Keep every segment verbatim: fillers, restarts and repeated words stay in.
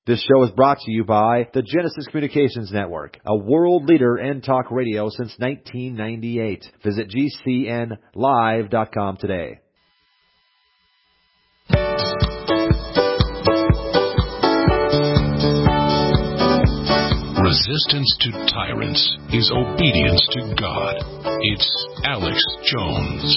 This show is brought to you by the Genesis Communications Network, a world leader in talk radio since nineteen ninety-eight. Visit G C N live dot com today. Resistance to tyrants is obedience to God. It's Alex Jones.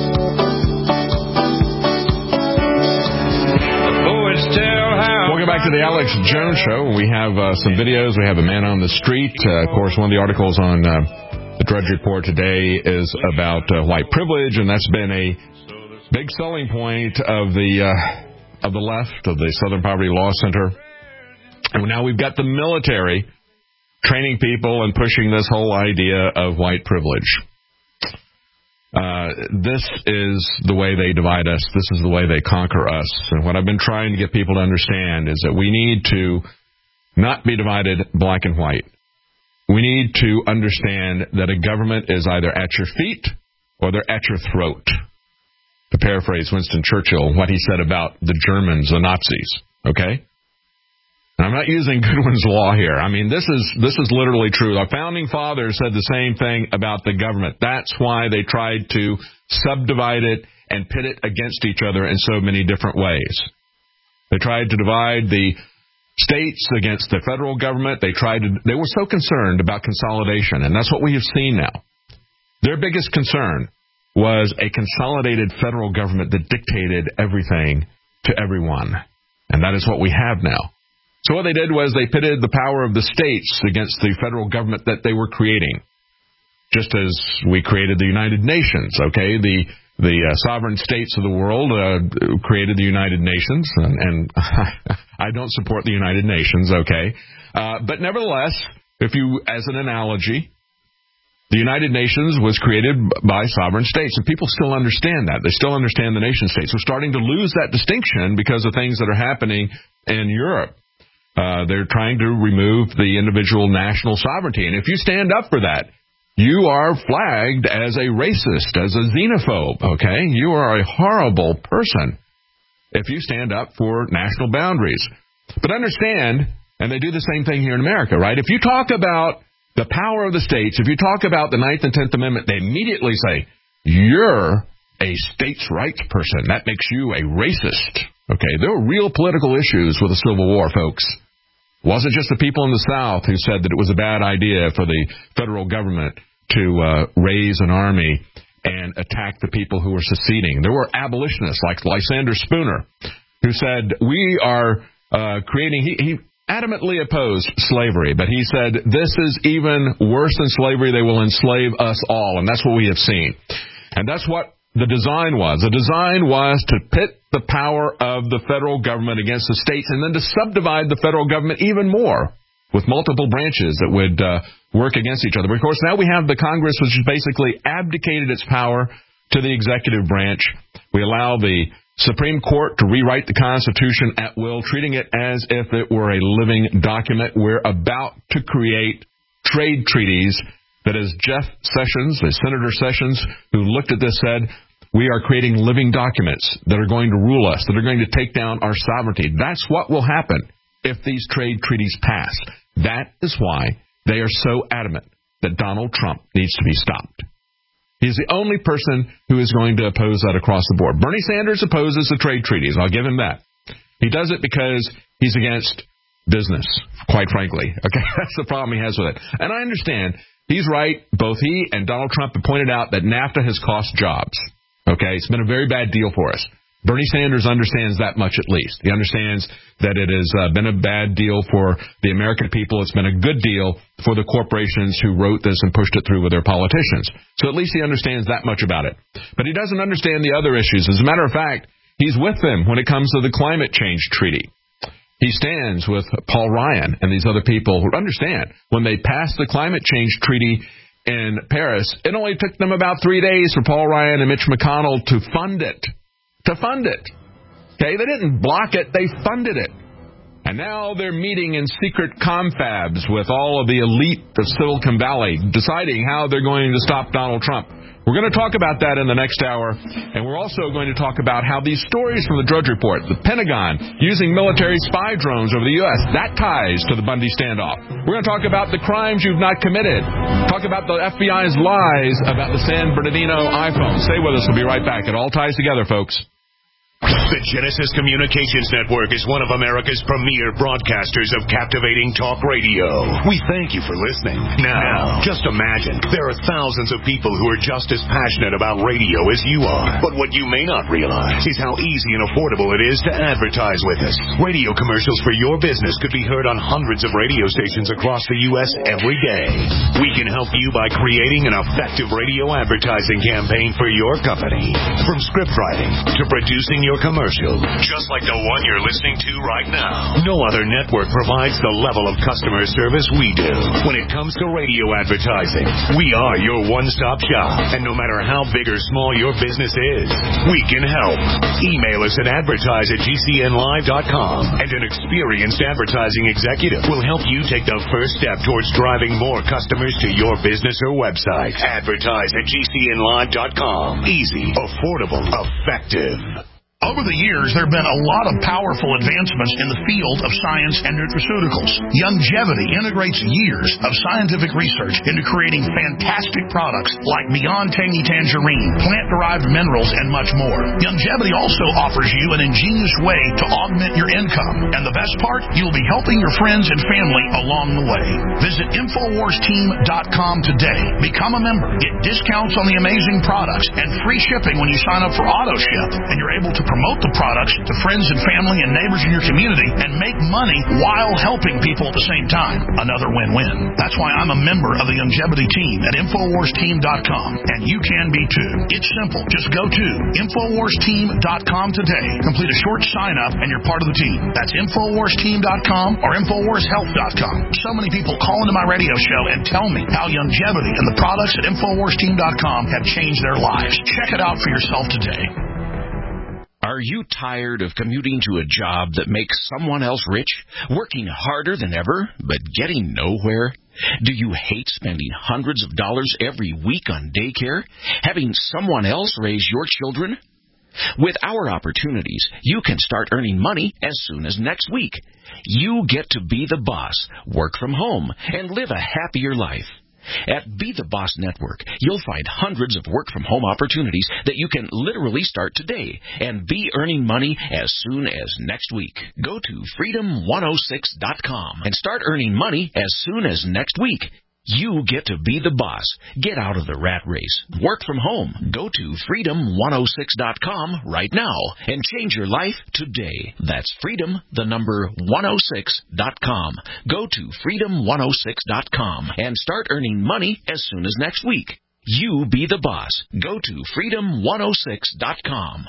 Welcome back to the Alex Jones Show. We have uh, some videos. We have a man on the street. Uh, of course, one of the articles on uh, the Drudge Report today is about uh, white privilege, and that's been a big selling point of the uh, of the left, of the Southern Poverty Law Center. And now we've got the military training people and pushing this whole idea of white privilege. Uh, this is the way they divide us. This is the way they conquer us. And what I've been trying to get people to understand is that we need to not be divided black and white. We need to understand that a government is either at your feet or they're at your throat. To paraphrase Winston Churchill, what he said about the Germans, the Nazis, okay? I'm not using Goodwin's Law here. I mean, this is this is literally true. Our founding fathers said the same thing about the government. That's why they tried to subdivide it and pit it against each other in so many different ways. They tried to divide the states against the federal government. They tried to. They were so concerned about consolidation, and that's what we have seen now. Their biggest concern was a consolidated federal government that dictated everything to everyone, and that is what we have now. So what they did was they pitted the power of the states against the federal government that they were creating, just as we created the United Nations, okay? The the uh, sovereign states of the world uh, created the United Nations, and, and I don't support the United Nations, okay? Uh, but nevertheless, if you, as an analogy, the United Nations was created by sovereign states, and people still understand that. They still understand the nation states. We're starting to lose that distinction because of things that are happening in Europe. Uh, they're trying to remove the individual national sovereignty. And if you stand up for that, you are flagged as a racist, as a xenophobe, okay? You are a horrible person if you stand up for national boundaries. But understand, and they do the same thing here in America, right? If you talk about the power of the states, if you talk about the Ninth and Tenth Amendment, they immediately say, you're a states' rights person. That makes you a racist. Okay, there were real political issues with the Civil War, folks. It wasn't just the people in the South who said that it was a bad idea for the federal government to uh, raise an army and attack the people who were seceding. There were abolitionists like Lysander Spooner who said, we are uh, creating... He, he adamantly opposed slavery, but he said, this is even worse than slavery. They will enslave us all, and that's what we have seen. And that's what the design was. The design was to pit the power of the federal government against the states and then to subdivide the federal government even more with multiple branches that would uh, work against each other. But of course, now we have the Congress, which has basically abdicated its power to the executive branch. We allow the Supreme Court to rewrite the Constitution at will, treating it as if it were a living document. We're about to create trade treaties that, as Jeff Sessions, as Senator Sessions, who looked at this, said, we are creating living documents that are going to rule us, that are going to take down our sovereignty. That's what will happen if these trade treaties pass. That is why they are so adamant that Donald Trump needs to be stopped. He's the only person who is going to oppose that across the board. Bernie Sanders opposes the trade treaties. I'll give him that. He does it because he's against business, quite frankly. Okay, that's the problem he has with it. And I understand. He's right. Both he and Donald Trump have pointed out that NAFTA has cost jobs. Okay, it's been a very bad deal for us. Bernie Sanders understands that much at least. He understands that it has uh, been a bad deal for the American people. It's been a good deal for the corporations who wrote this and pushed it through with their politicians. So at least he understands that much about it. But he doesn't understand the other issues. As a matter of fact, he's with them when it comes to the climate change treaty. He stands with Paul Ryan and these other people who understand when they passed the climate change treaty in Paris, it only took them about three days for Paul Ryan and Mitch McConnell to fund it. To fund it. Okay, they didn't block it, they funded it. And now they're meeting in secret confabs with all of the elite of Silicon Valley, deciding how they're going to stop Donald Trump. We're going to talk about that in the next hour, and we're also going to talk about how these stories from the Drudge Report, the Pentagon using military spy drones over the U S, that ties to the Bundy standoff. We're going to talk about the crimes you've not committed, talk about the F B I's lies about the San Bernardino iPhone. Stay with us. We'll be right back. It all ties together, folks. The Genesis Communications Network is one of America's premier broadcasters of captivating talk radio. We thank you for listening. Now, just imagine, there are thousands of people who are just as passionate about radio as you are. But what you may not realize is how easy and affordable it is to advertise with us. Radio commercials for your business could be heard on hundreds of radio stations across the U S every day. We can help you by creating an effective radio advertising campaign for your company. From script writing to producing your Your commercial, just like the one you're listening to right now. No other network provides the level of customer service we do. When it comes to radio advertising, we are your one-stop shop. And no matter how big or small your business is, we can help. Email us at advertise at g c n live dot com, and an experienced advertising executive will help you take the first step towards driving more customers to your business or website. Advertise at g c n live dot com. Easy, affordable, effective. Over the years, there have been a lot of powerful advancements in the field of science and nutraceuticals. Youngevity integrates years of scientific research into creating fantastic products like Beyond Tangy Tangerine, plant-derived minerals, and much more. Youngevity also offers you an ingenious way to augment your income. And the best part, you'll be helping your friends and family along the way. Visit Infowars Team dot com today. Become a member. Get discounts on the amazing products and free shipping when you sign up for AutoShip. And you're able to promote the products to friends and family and neighbors in your community and make money while helping people at the same time. Another win-win. That's why I'm a member of the Youngevity team at Infowars Team dot com, and you can be too. It's simple. Just go to Infowars Team dot com today. Complete a short sign-up, and you're part of the team. That's Infowars Team dot com or Infowars Health dot com. So many people call into my radio show and tell me how Youngevity and the products at Infowars Team dot com have changed their lives. Check it out for yourself today. Are you tired of commuting to a job that makes someone else rich, working harder than ever, but getting nowhere? Do you hate spending hundreds of dollars every week on daycare, having someone else raise your children? With our opportunities, you can start earning money as soon as next week. You get to be the boss, work from home, and live a happier life. At Be the Boss Network, you'll find hundreds of work-from-home opportunities that you can literally start today and be earning money as soon as next week. Go to freedom one oh six dot com and start earning money as soon as next week. You get to be the boss. Get out of the rat race. Work from home. Go to freedom one oh six dot com right now and change your life today. That's freedom, the number one oh six dot com. Go to freedom one oh six dot com and start earning money as soon as next week. You be the boss. Go to freedom one oh six dot com.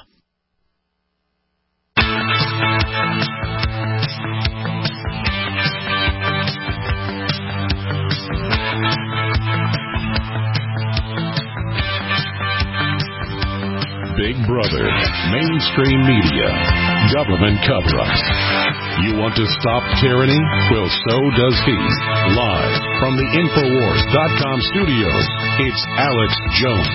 Big Brother, mainstream media, government cover-ups. You want to stop tyranny? Well, so does he. Live from the Infowars dot com studios, it's Alex Jones.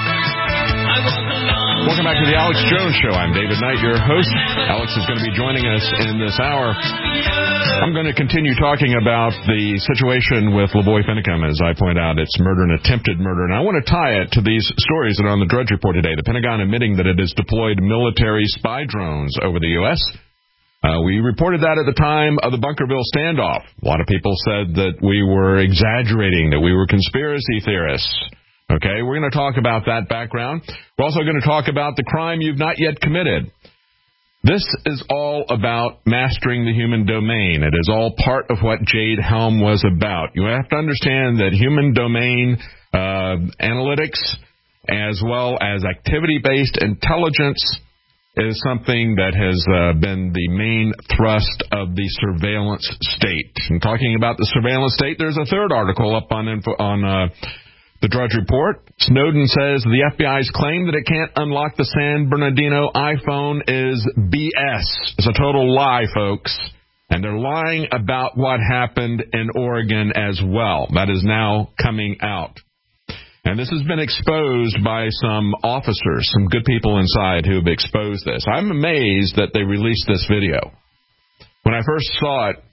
Welcome back to the Alex Jones Show. I'm David Knight, your host. Alex is going to be joining us in this hour. I'm going to continue talking about the situation with LaVoy Finicum. As I point out, it's murder and attempted murder. And I want to tie it to these stories that are on the Drudge Report today. The Pentagon admitting that it has deployed military spy drones over the U S. Uh, we reported that at the time of the Bunkerville standoff. A lot of people said that we were exaggerating, that we were conspiracy theorists. Okay, we're going to talk about that background. We're also going to talk about the crime you've not yet committed. This is all about mastering the human domain. It is all part of what Jade Helm was about. You have to understand that human domain uh, analytics as well as activity-based intelligence is something that has uh, been the main thrust of the surveillance state. And talking about the surveillance state, there's a third article up on info, on uh, the Drudge Report. Snowden says the F B I's claim that it can't unlock the San Bernardino iPhone is B S. It's a total lie, folks. And they're lying about what happened in Oregon as well. That is now coming out. And this has been exposed by some officers, some good people inside who have exposed this. I'm amazed that they released this video. When I first saw it,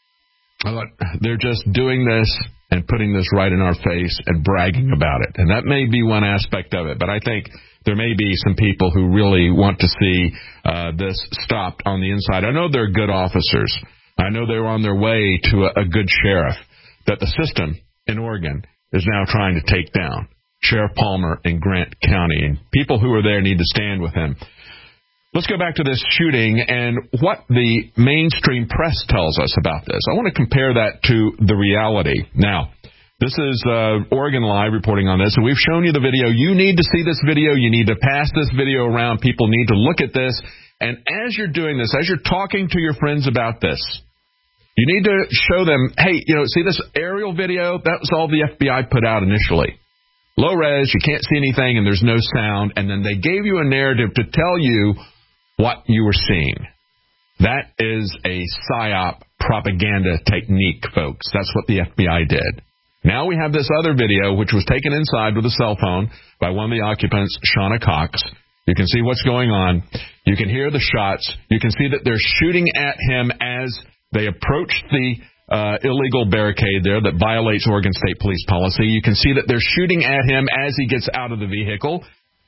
I thought, they're just doing this and putting this right in our face and bragging about it. And that may be one aspect of it, but I think there may be some people who really want to see uh, this stopped on the inside. I know they're good officers. I know they're on their way to a, a good sheriff that the system in Oregon is now trying to take down. Sheriff Palmer in Grant County. And people who are there need to stand with him. Let's go back to this shooting and what the mainstream press tells us about this. I want to compare that to the reality. Now, this is uh, Oregon Live reporting on this, and we've shown you the video. You need to see this video. You need to pass this video around. People need to look at this. And as you're doing this, as you're talking to your friends about this, you need to show them, hey, you know, see this aerial video? That was all the F B I put out initially. Low res, you can't see anything, and there's no sound. And then they gave you a narrative to tell you what you were seeing. That is a PSYOP propaganda technique, folks. That's what the F B I did. Now we have this other video, which was taken inside with a cell phone by one of the occupants, Shauna Cox. You can see what's going on. You can hear the shots. You can see that they're shooting at him as they approach the uh, illegal barricade there that violates Oregon State Police policy. You can see that they're shooting at him as he gets out of the vehicle.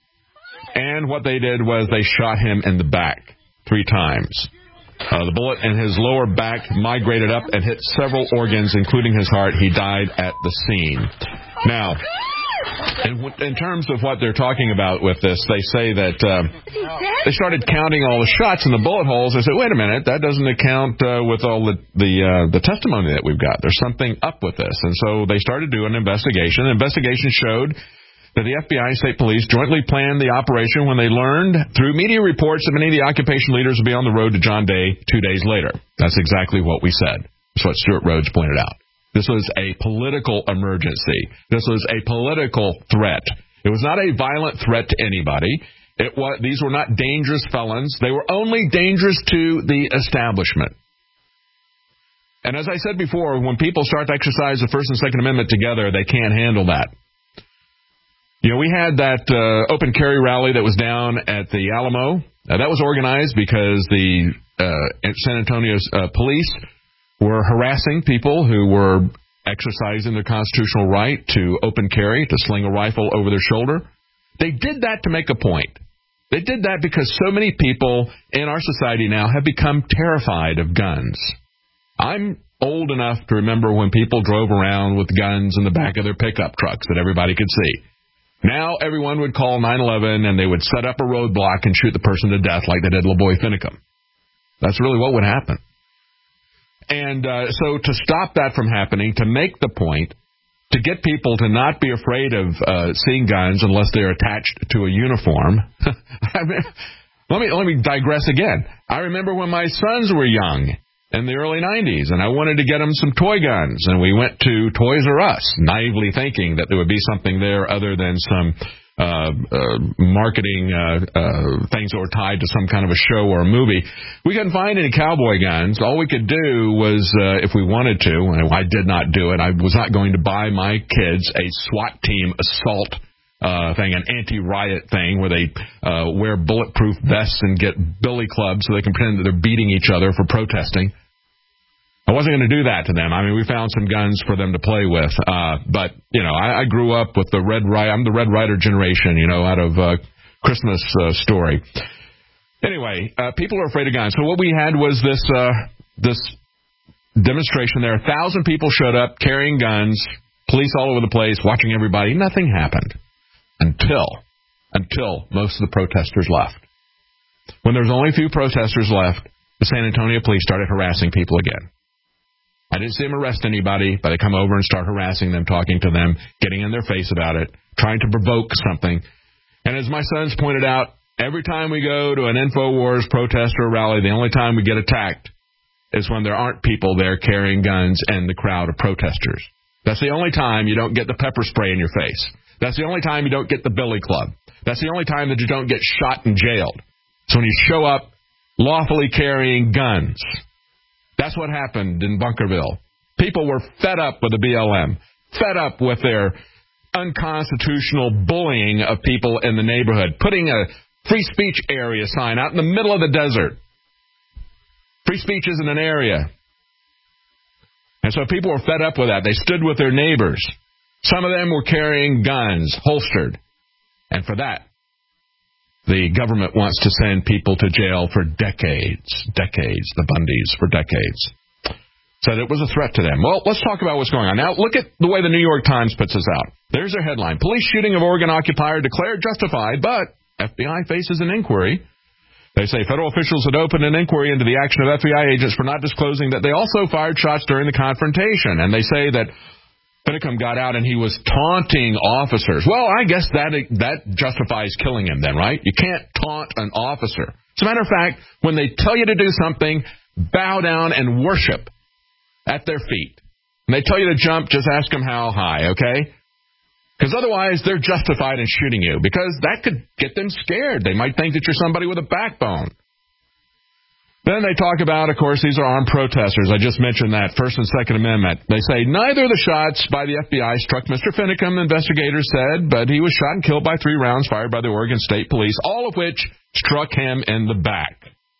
And what they did was they shot him in the back three times. Uh, the bullet in his lower back migrated up and hit several organs, including his heart. He died at the scene. Now, in, in terms of what they're talking about with this, they say that uh, they started counting all the shots in the bullet holes. They said, wait a minute, that doesn't account uh, with all the the, uh, the testimony that we've got. There's something up with this. And so they started doing an investigation. The investigation showed that the F B I and state police jointly planned the operation when they learned through media reports that many of the occupation leaders would be on the road to John Day two days later. That's exactly what we said. That's what Stuart Rhodes pointed out. This was a political emergency. This was a political threat. It was not a violent threat to anybody. It was, these were not dangerous felons. They were only dangerous to the establishment. And as I said before, when people start to exercise the First and Second Amendment together, they can't handle that. You know, we had that uh, open carry rally that was down at the Alamo. Uh, that was organized because the uh, San Antonio's uh, police were harassing people who were exercising their constitutional right to open carry, to sling a rifle over their shoulder. They did that to make a point. They did that because so many people in our society now have become terrified of guns. I'm old enough to remember when people drove around with guns in the back of their pickup trucks that everybody could see. Now everyone would call nine one one and they would set up a roadblock and shoot the person to death like they did little boy Finicum. That's really what would happen. And uh, so to stop that from happening, to make the point, to get people to not be afraid of uh, seeing guns unless they're attached to a uniform. I mean, let me let me digress again. I remember when my sons were young in the early nineties, and I wanted to get them some toy guns, and we went to Toys R Us, naively thinking that there would be something there other than some uh, uh, marketing uh, uh, things that were tied to some kind of a show or a movie. We couldn't find any cowboy guns. All we could do was, uh, if we wanted to, and I did not do it, I was not going to buy my kids a SWAT team assault Uh, thing, an anti-riot thing where they uh, wear bulletproof vests and get billy clubs so they can pretend that they're beating each other for protesting. I wasn't going to do that to them. I mean, we found some guns for them to play with. Uh, but, you know, I, I grew up with the Red Rider. I'm the Red Rider generation, you know, out of uh, Christmas uh, Story. Anyway, uh, people are afraid of guns. So what we had was this uh, this demonstration there. A thousand people showed up carrying guns, police all over the place, watching everybody. Nothing happened. Until, until most of the protesters left. When there was only a few protesters left, the San Antonio police started harassing people again. I didn't see them arrest anybody, but they come over and start harassing them, talking to them, getting in their face about it, trying to provoke something. And as my sons pointed out, every time we go to an InfoWars protest or rally, the only time we get attacked is when there aren't people there carrying guns and the crowd of protesters. That's the only time you don't get the pepper spray in your face. That's the only time you don't get the billy club. That's the only time that you don't get shot and jailed. It's when you show up lawfully carrying guns. That's what happened in Bunkerville. People were fed up with the B L M, fed up with their unconstitutional bullying of people in the neighborhood, putting a free speech area sign out in the middle of the desert. Free speech isn't an area. And so people were fed up with that. They stood with their neighbors. Some of them were carrying guns, holstered. And for that, the government wants to send people to jail for decades. Decades. The Bundys for decades. Said it was a threat to them. Well, let's talk about what's going on. Now, look at the way the New York Times puts this out. There's their headline. Police shooting of Oregon occupier declared justified, but F B I faces an inquiry. They say federal officials had opened an inquiry into the action of F B I agents for not disclosing that they also fired shots during the confrontation. And they say that Finicum got out and he was taunting officers. Well, I guess that that justifies killing him then, right? You can't taunt an officer. As a matter of fact, when they tell you to do something, bow down and worship at their feet. When they tell you to jump, just ask them how high, okay? Because otherwise, they're justified in shooting you, because that could get them scared. They might think that you're somebody with a backbone. Then they talk about, of course, these are armed protesters. I just mentioned that, First and Second Amendment. They say neither of the shots by the F B I struck Mister Finicum, investigators said, but he was shot and killed by three rounds fired by the Oregon State Police, all of which struck him in the back.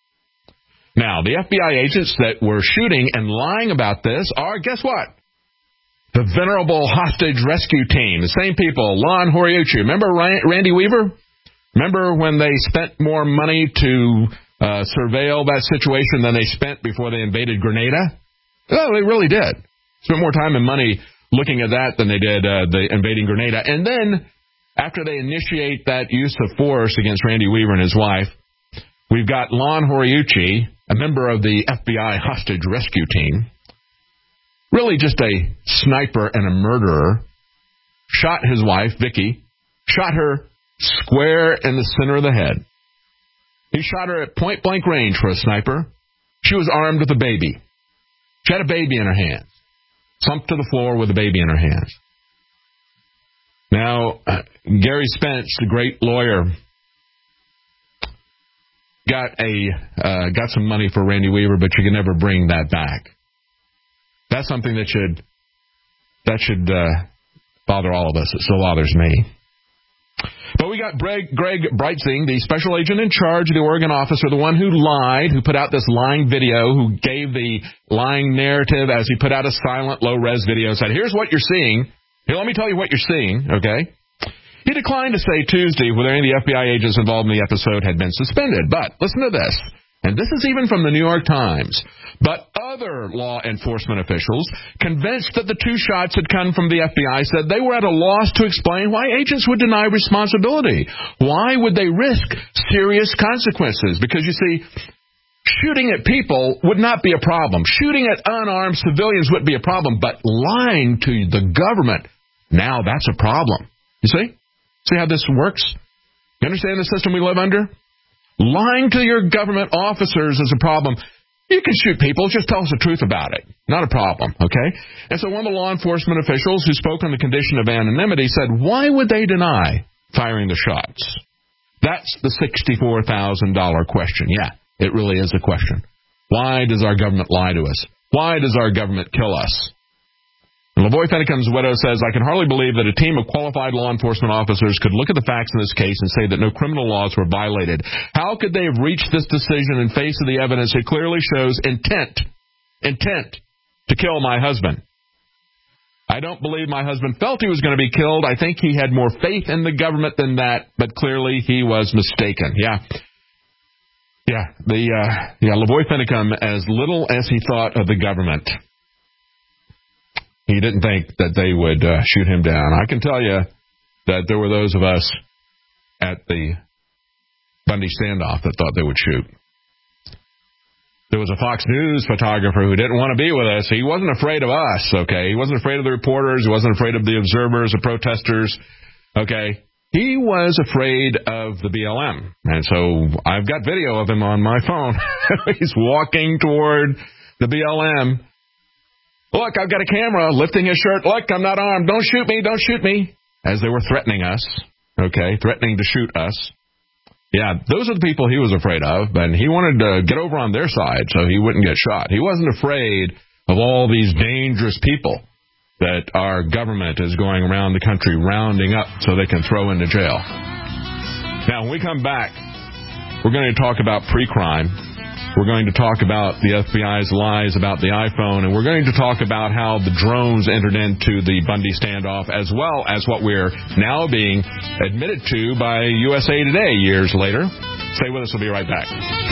Now, the F B I agents that were shooting and lying about this are, guess what? The venerable hostage rescue team, the same people, Lon Horiuchi. Remember Randy Weaver? Remember when they spent more money to uh, surveil that situation than they spent before they invaded Grenada? Oh, they really did. Spent more time and money looking at that than they did uh, the invading Grenada. And then, after they initiate that use of force against Randy Weaver and his wife, we've got Lon Horiuchi, a member of the F B I hostage rescue team, really just a sniper and a murderer, shot his wife, Vicky, shot her square in the center of the head. He shot her at point-blank range for a sniper. She was armed with a baby. She had a baby in her hands. Slumped to the floor with a baby in her hands. Now, uh, Gary Spence, the great lawyer, got a uh, got some money for Randy Weaver, but you can never bring that back. That's something that should that should uh, bother all of us. It still bothers me. But we got Greg, Greg Breitzing, the special agent in charge of the Oregon officer, the one who lied, who put out this lying video, who gave the lying narrative as he put out a silent, low-res video and said, here's what you're seeing. Here, let me tell you what you're seeing, okay? He declined to say Tuesday whether any of the F B I agents involved in the episode had been suspended. But listen to this, and this is even from the New York Times. But other law enforcement officials, convinced that the two shots had come from the F B I, said they were at a loss to explain why agents would deny responsibility. Why would they risk serious consequences? Because, you see, shooting at people would not be a problem. Shooting at unarmed civilians wouldn't be a problem. But lying to the government, now that's a problem. You see? See how this works? You understand the system we live under? Lying to your government officers is a problem. You can shoot people. Just tell us the truth about it. Not a problem, okay? And so one of the law enforcement officials who spoke on the condition of anonymity said, why would they deny firing the shots? That's the sixty-four thousand dollars question. Yeah, it really is a question. Why does our government lie to us? Why does our government kill us? And Lavoy Finicum's widow says, I can hardly believe that a team of qualified law enforcement officers could look at the facts in this case and say that no criminal laws were violated. How could they have reached this decision in face of the evidence that clearly shows intent, intent to kill my husband? I don't believe my husband felt he was going to be killed. I think he had more faith in the government than that, but clearly he was mistaken. Yeah. Yeah, the uh, yeah, Lavoy Finicum, as little as he thought of the government, he didn't think that they would uh, shoot him down. I can tell you that there were those of us at the Bundy standoff that thought they would shoot. There was a Fox News photographer who didn't want to be with us. He wasn't afraid of us, okay? He wasn't afraid of the reporters. He wasn't afraid of the observers, the protesters, okay? He was afraid of the B L M. And so I've got video of him on my phone. He's walking toward the B L M. Look, I've got a camera, lifting his shirt. Look, I'm not armed. Don't shoot me. Don't shoot me. As they were threatening us, okay, threatening to shoot us. Yeah, those are the people he was afraid of, and he wanted to get over on their side so he wouldn't get shot. He wasn't afraid of all these dangerous people that our government is going around the country rounding up so they can throw into jail. Now, when we come back, we're going to talk about pre-crime. We're going to talk about the F B I's lies about the iPhone, and we're going to talk about how the drones entered into the Bundy standoff, as well as what we're now being admitted to by U S A Today years later. Stay with us. We'll be right back.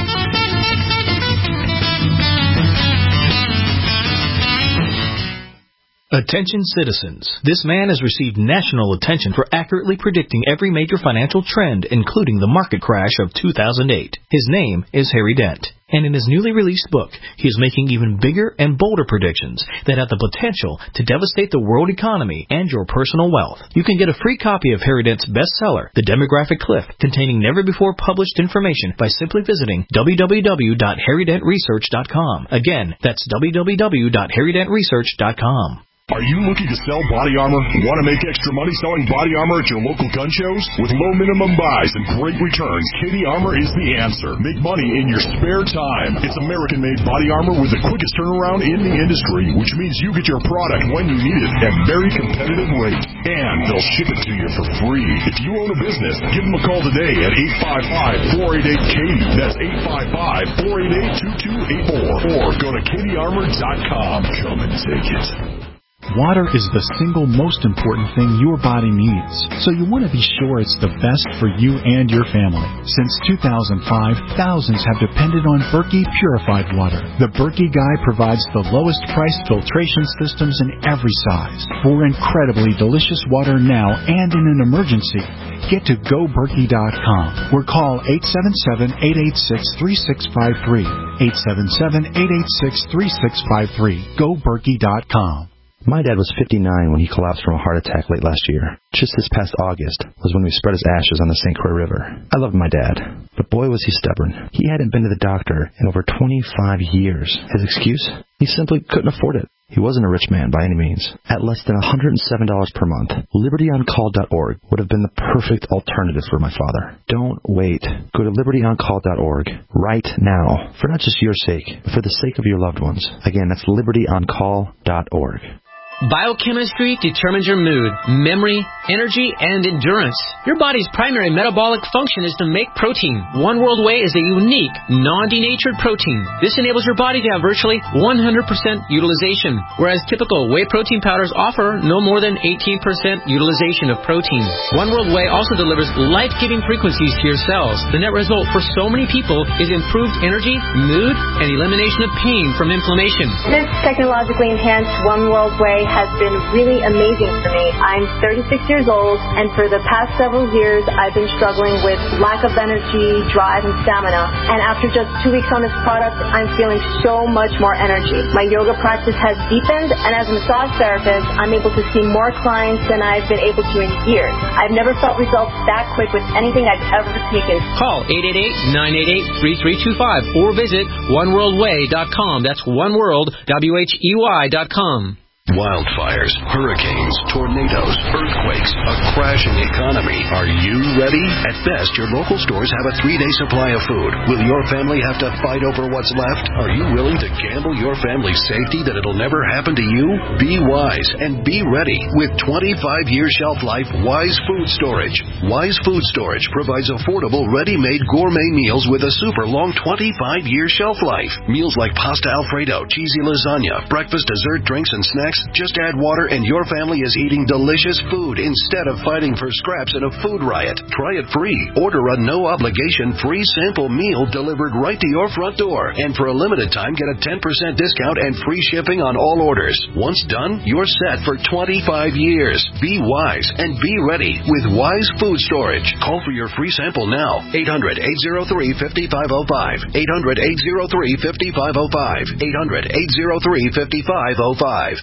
Attention citizens. This man has received national attention for accurately predicting every major financial trend, including the market crash of two thousand eight. His name is Harry Dent. And in his newly released book, he is making even bigger and bolder predictions that have the potential to devastate the world economy and your personal wealth. You can get a free copy of Harry Dent's bestseller, The Demographic Cliff, containing never-before-published information by simply visiting w w w dot harry dent research dot com. Again, that's w w w dot harry dent research dot com. Are you looking to sell body armor? Want to make extra money selling body armor at your local gun shows? With low minimum buys and great returns, Katie Armor is the answer. Make money in your spare time. It's American-made body armor with the quickest turnaround in the industry, which means you get your product when you need it at very competitive rates. And they'll ship it to you for free. If you own a business, give them a call today at eight five five, four eight eight, Katie. That's eight five five, four eight eight, two two eight four. Or go to katie armor dot com. Come and take it. Water is the single most important thing your body needs, so you want to be sure it's the best for you and your family. Since two thousand five, thousands have depended on Berkey purified water. The Berkey Guy provides the lowest priced filtration systems in every size. For incredibly delicious water now and in an emergency, get to go berkey dot com or call eight seven seven, eight eight six, three six five three. eight seven seven, eight eight six, three six five three. go berkey dot com. My dad was fifty-nine when he collapsed from a heart attack late last year. Just this past August was when we spread his ashes on the Saint Croix River. I loved my dad, but boy was he stubborn. He hadn't been to the doctor in over twenty-five years. His excuse? He simply couldn't afford it. He wasn't a rich man by any means. At less than one hundred seven dollars per month, liberty on call dot org would have been the perfect alternative for my father. Don't wait. Go to liberty on call dot org right now, for not just your sake, but for the sake of your loved ones. Again, that's liberty on call dot org. Biochemistry determines your mood, memory, energy, and endurance. Your body's primary metabolic function is to make protein. One World Whey is a unique, non-denatured protein. This enables your body to have virtually one hundred percent utilization, whereas typical whey protein powders offer no more than eighteen percent utilization of protein. One World Whey also delivers life-giving frequencies to your cells. The net result for so many people is improved energy, mood, and elimination of pain from inflammation. This technologically enhanced One World Whey has been really amazing for me. I'm thirty-six years old, and for the past several years, I've been struggling with lack of energy, drive, and stamina. And after just two weeks on this product, I'm feeling so much more energy. My yoga practice has deepened, and as a massage therapist, I'm able to see more clients than I've been able to in years. I've never felt results that quick with anything I've ever taken. Call eight eight eight, nine eight eight, three three two five or visit one world way dot com. That's oneworld, W H E Y dot com. Wildfires, hurricanes, tornadoes, earthquakes, a crashing economy. Are you ready? At best, your local stores have a three-day supply of food. Will your family have to fight over what's left? Are you willing to gamble your family's safety that it'll never happen to you? Be wise and be ready with twenty-five year shelf life Wise Food Storage. Wise Food Storage provides affordable, ready-made gourmet meals with a super long twenty-five year shelf life. Meals like pasta Alfredo, cheesy lasagna, breakfast, dessert, drinks, and snacks. Just add water and your family is eating delicious food instead of fighting for scraps in a food riot. Try it free. Order a no-obligation free sample meal delivered right to your front door. And for a limited time, get a ten percent discount and free shipping on all orders. Once done, you're set for twenty-five years. Be wise and be ready with Wise Food Storage. Call for your free sample now. eight hundred, eight oh three, five five oh five. eight hundred, eight oh three, five five oh five. eight hundred, eight oh three, five five oh five.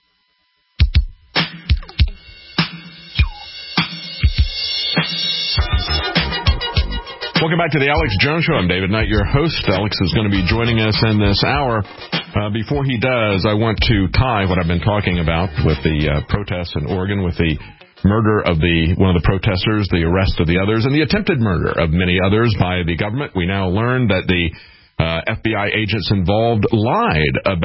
Welcome back to the Alex Jones Show. I'm David Knight, your host. Alex is going to be joining us in this hour. Uh, before he does, I want to tie what I've been talking about with the uh, protests in Oregon, with the murder of the one of the protesters, the arrest of the others, and the attempted murder of many others by the government. We now learn that the uh, F B I agents involved lied about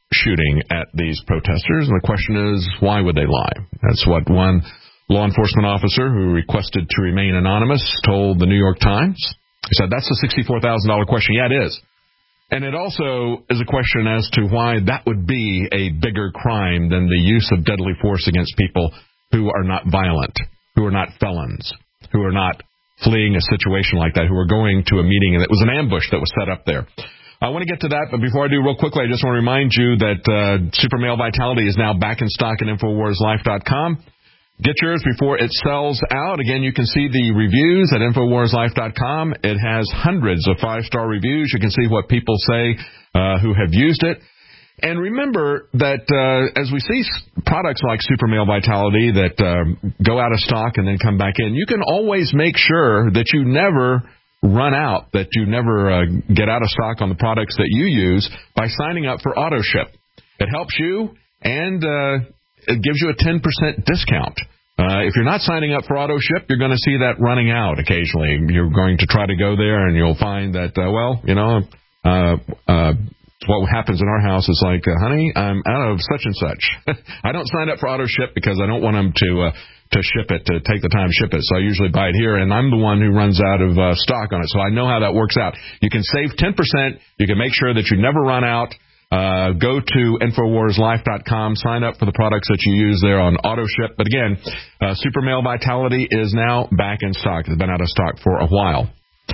shooting at these protesters. And the question is, why would they lie? That's what one law enforcement officer who requested to remain anonymous told the New York Times. He said, that's a sixty-four thousand dollars question. Yeah, it is. And it also is a question as to why that would be a bigger crime than the use of deadly force against people who are not violent, who are not felons, who are not fleeing a situation like that, who are going to a meeting, and it was an ambush that was set up there. I want to get to that, but before I do, real quickly, I just want to remind you that uh, Super Male Vitality is now back in stock at Infowars Life dot com. Get yours before it sells out. Again, you can see the reviews at Infowars Life dot com. It has hundreds of five-star reviews. You can see what people say uh, who have used it. And remember that uh, as we see products like Super Male Vitality that uh, go out of stock and then come back in, you can always make sure that you never run out, that you never uh, get out of stock on the products that you use by signing up for AutoShip. It helps you, and uh, it gives you a ten percent discount. Uh, if you're not signing up for AutoShip, you're going to see that running out occasionally. You're going to try to go there, and you'll find that, uh, well, you know, uh, uh, what happens in our house is like, uh, honey, I'm out of such and such. I don't sign up for AutoShip because I don't want them to uh, to ship it, to take the time to ship it. So I usually buy it here, and I'm the one who runs out of uh, stock on it. So I know how that works out. You can save ten percent. You can make sure that you never run out. Uh, go to Infowars Life dot com, sign up for the products that you use there on AutoShip. But again, uh, Super Male Vitality is now back in stock. It's been out of stock for a while.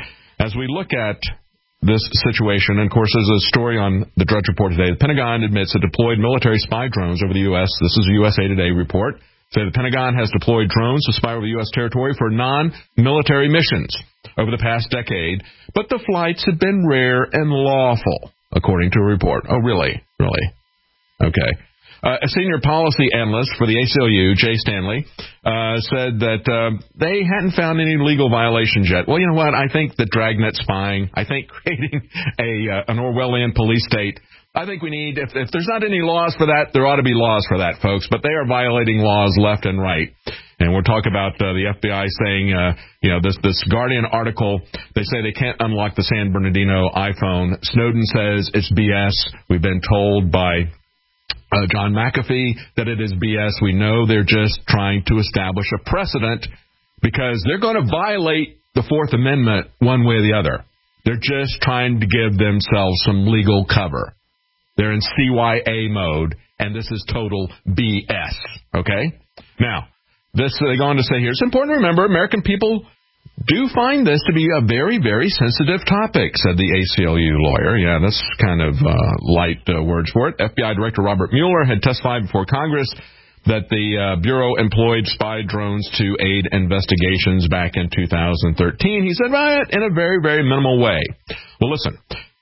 As we look at this situation, and of course there's a story on the Drudge Report today. The Pentagon admits it deployed military spy drones over the U S. This is a U S A Today report. So the Pentagon has deployed drones to spy over U S territory for non-military missions over the past decade, but the flights have been rare and lawful, according to a report. Oh, really? Really? Okay. Uh, a senior policy analyst for the A C L U, Jay Stanley, uh, said that uh, they hadn't found any legal violations yet. Well, you know what? I think that dragnet spying, I think creating a uh, an Orwellian police state, I think we need, if, if there's not any laws for that, there ought to be laws for that, folks. But they are violating laws left and right. And we'll talk about uh, the F B I saying, uh, you know, this, this Guardian article, they say they can't unlock the San Bernardino iPhone. Snowden says it's B S. We've been told by uh, John McAfee that it is B S. We know they're just trying to establish a precedent because they're going to violate the Fourth Amendment one way or the other. They're just trying to give themselves some legal cover. They're in C Y A mode, and this is total B S, okay? Now, this, they go on to say here, it's important to remember American people do find this to be a very, very sensitive topic, said the A C L U lawyer. Yeah, that's kind of uh, light uh, words for it. F B I Director Robert Mueller had testified before Congress that the uh, Bureau employed spy drones to aid investigations back in two thousand thirteen. He said, right, in a very, very minimal way. Well, listen.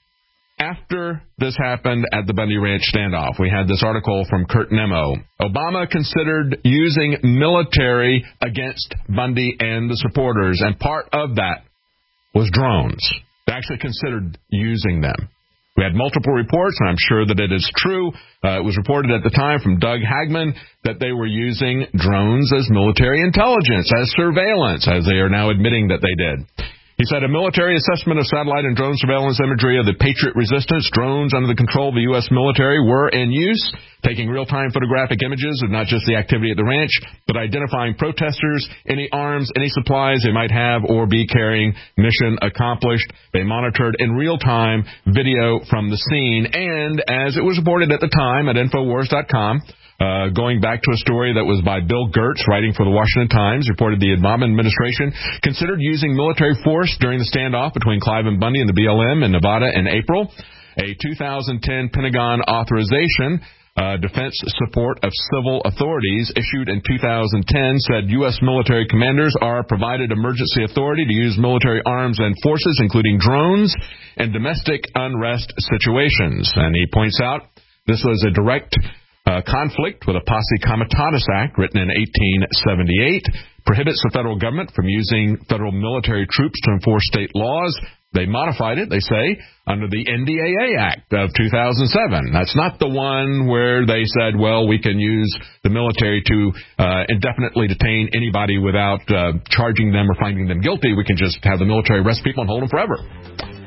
After this happened at the Bundy Ranch standoff, we had this article from Kurt Nemo. Obama considered using military against Bundy and the supporters, and part of that was drones. They actually considered using them. We had multiple reports, and I'm sure that it is true. Uh, it was reported at the time from Doug Hagman that they were using drones as military intelligence, as surveillance, as they are now admitting that they did. He said a military assessment of satellite and drone surveillance imagery of the Patriot resistance drones under the control of the U S military were in use, taking real-time photographic images of not just the activity at the ranch, but identifying protesters, any arms, any supplies they might have or be carrying. Mission accomplished. They monitored in real-time video from the scene, and as it was reported at the time at Infowars dot com, Uh, going back to a story that was by Bill Gertz, writing for the Washington Times, reported the Obama administration considered using military force during the standoff between Clive and Bundy and the B L M in Nevada in April. A two thousand ten Pentagon authorization, uh, defense support of civil authorities, issued in two thousand ten, said U S military commanders are provided emergency authority to use military arms and forces, including drones, in domestic unrest situations. And he points out this was a direct Uh, conflict with a Posse Comitatus Act written in eighteen seventy-eight, prohibits the federal government from using federal military troops to enforce state laws. They modified it, they say, under the N D A A Act of two thousand seven. That's not the one where they said, well, we can use the military to uh, indefinitely detain anybody without uh, charging them or finding them guilty. We can just have the military arrest people and hold them forever.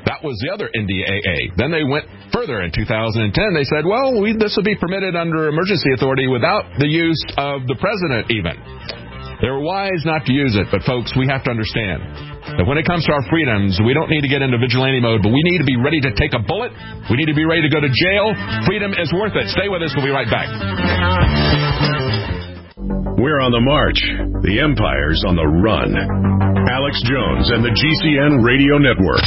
That was the other N D A A. Then they went further in two thousand ten. They said, well, we, this will be permitted under emergency authority without the use of the president even. They were wise not to use it, but folks, we have to understand that when it comes to our freedoms, we don't need to get into vigilante mode, but we need to be ready to take a bullet. We need to be ready to go to jail. Freedom is worth it. Stay with us. We'll be right back. We're on the march. The empire's on the run. Alex Jones and the G C N Radio Network.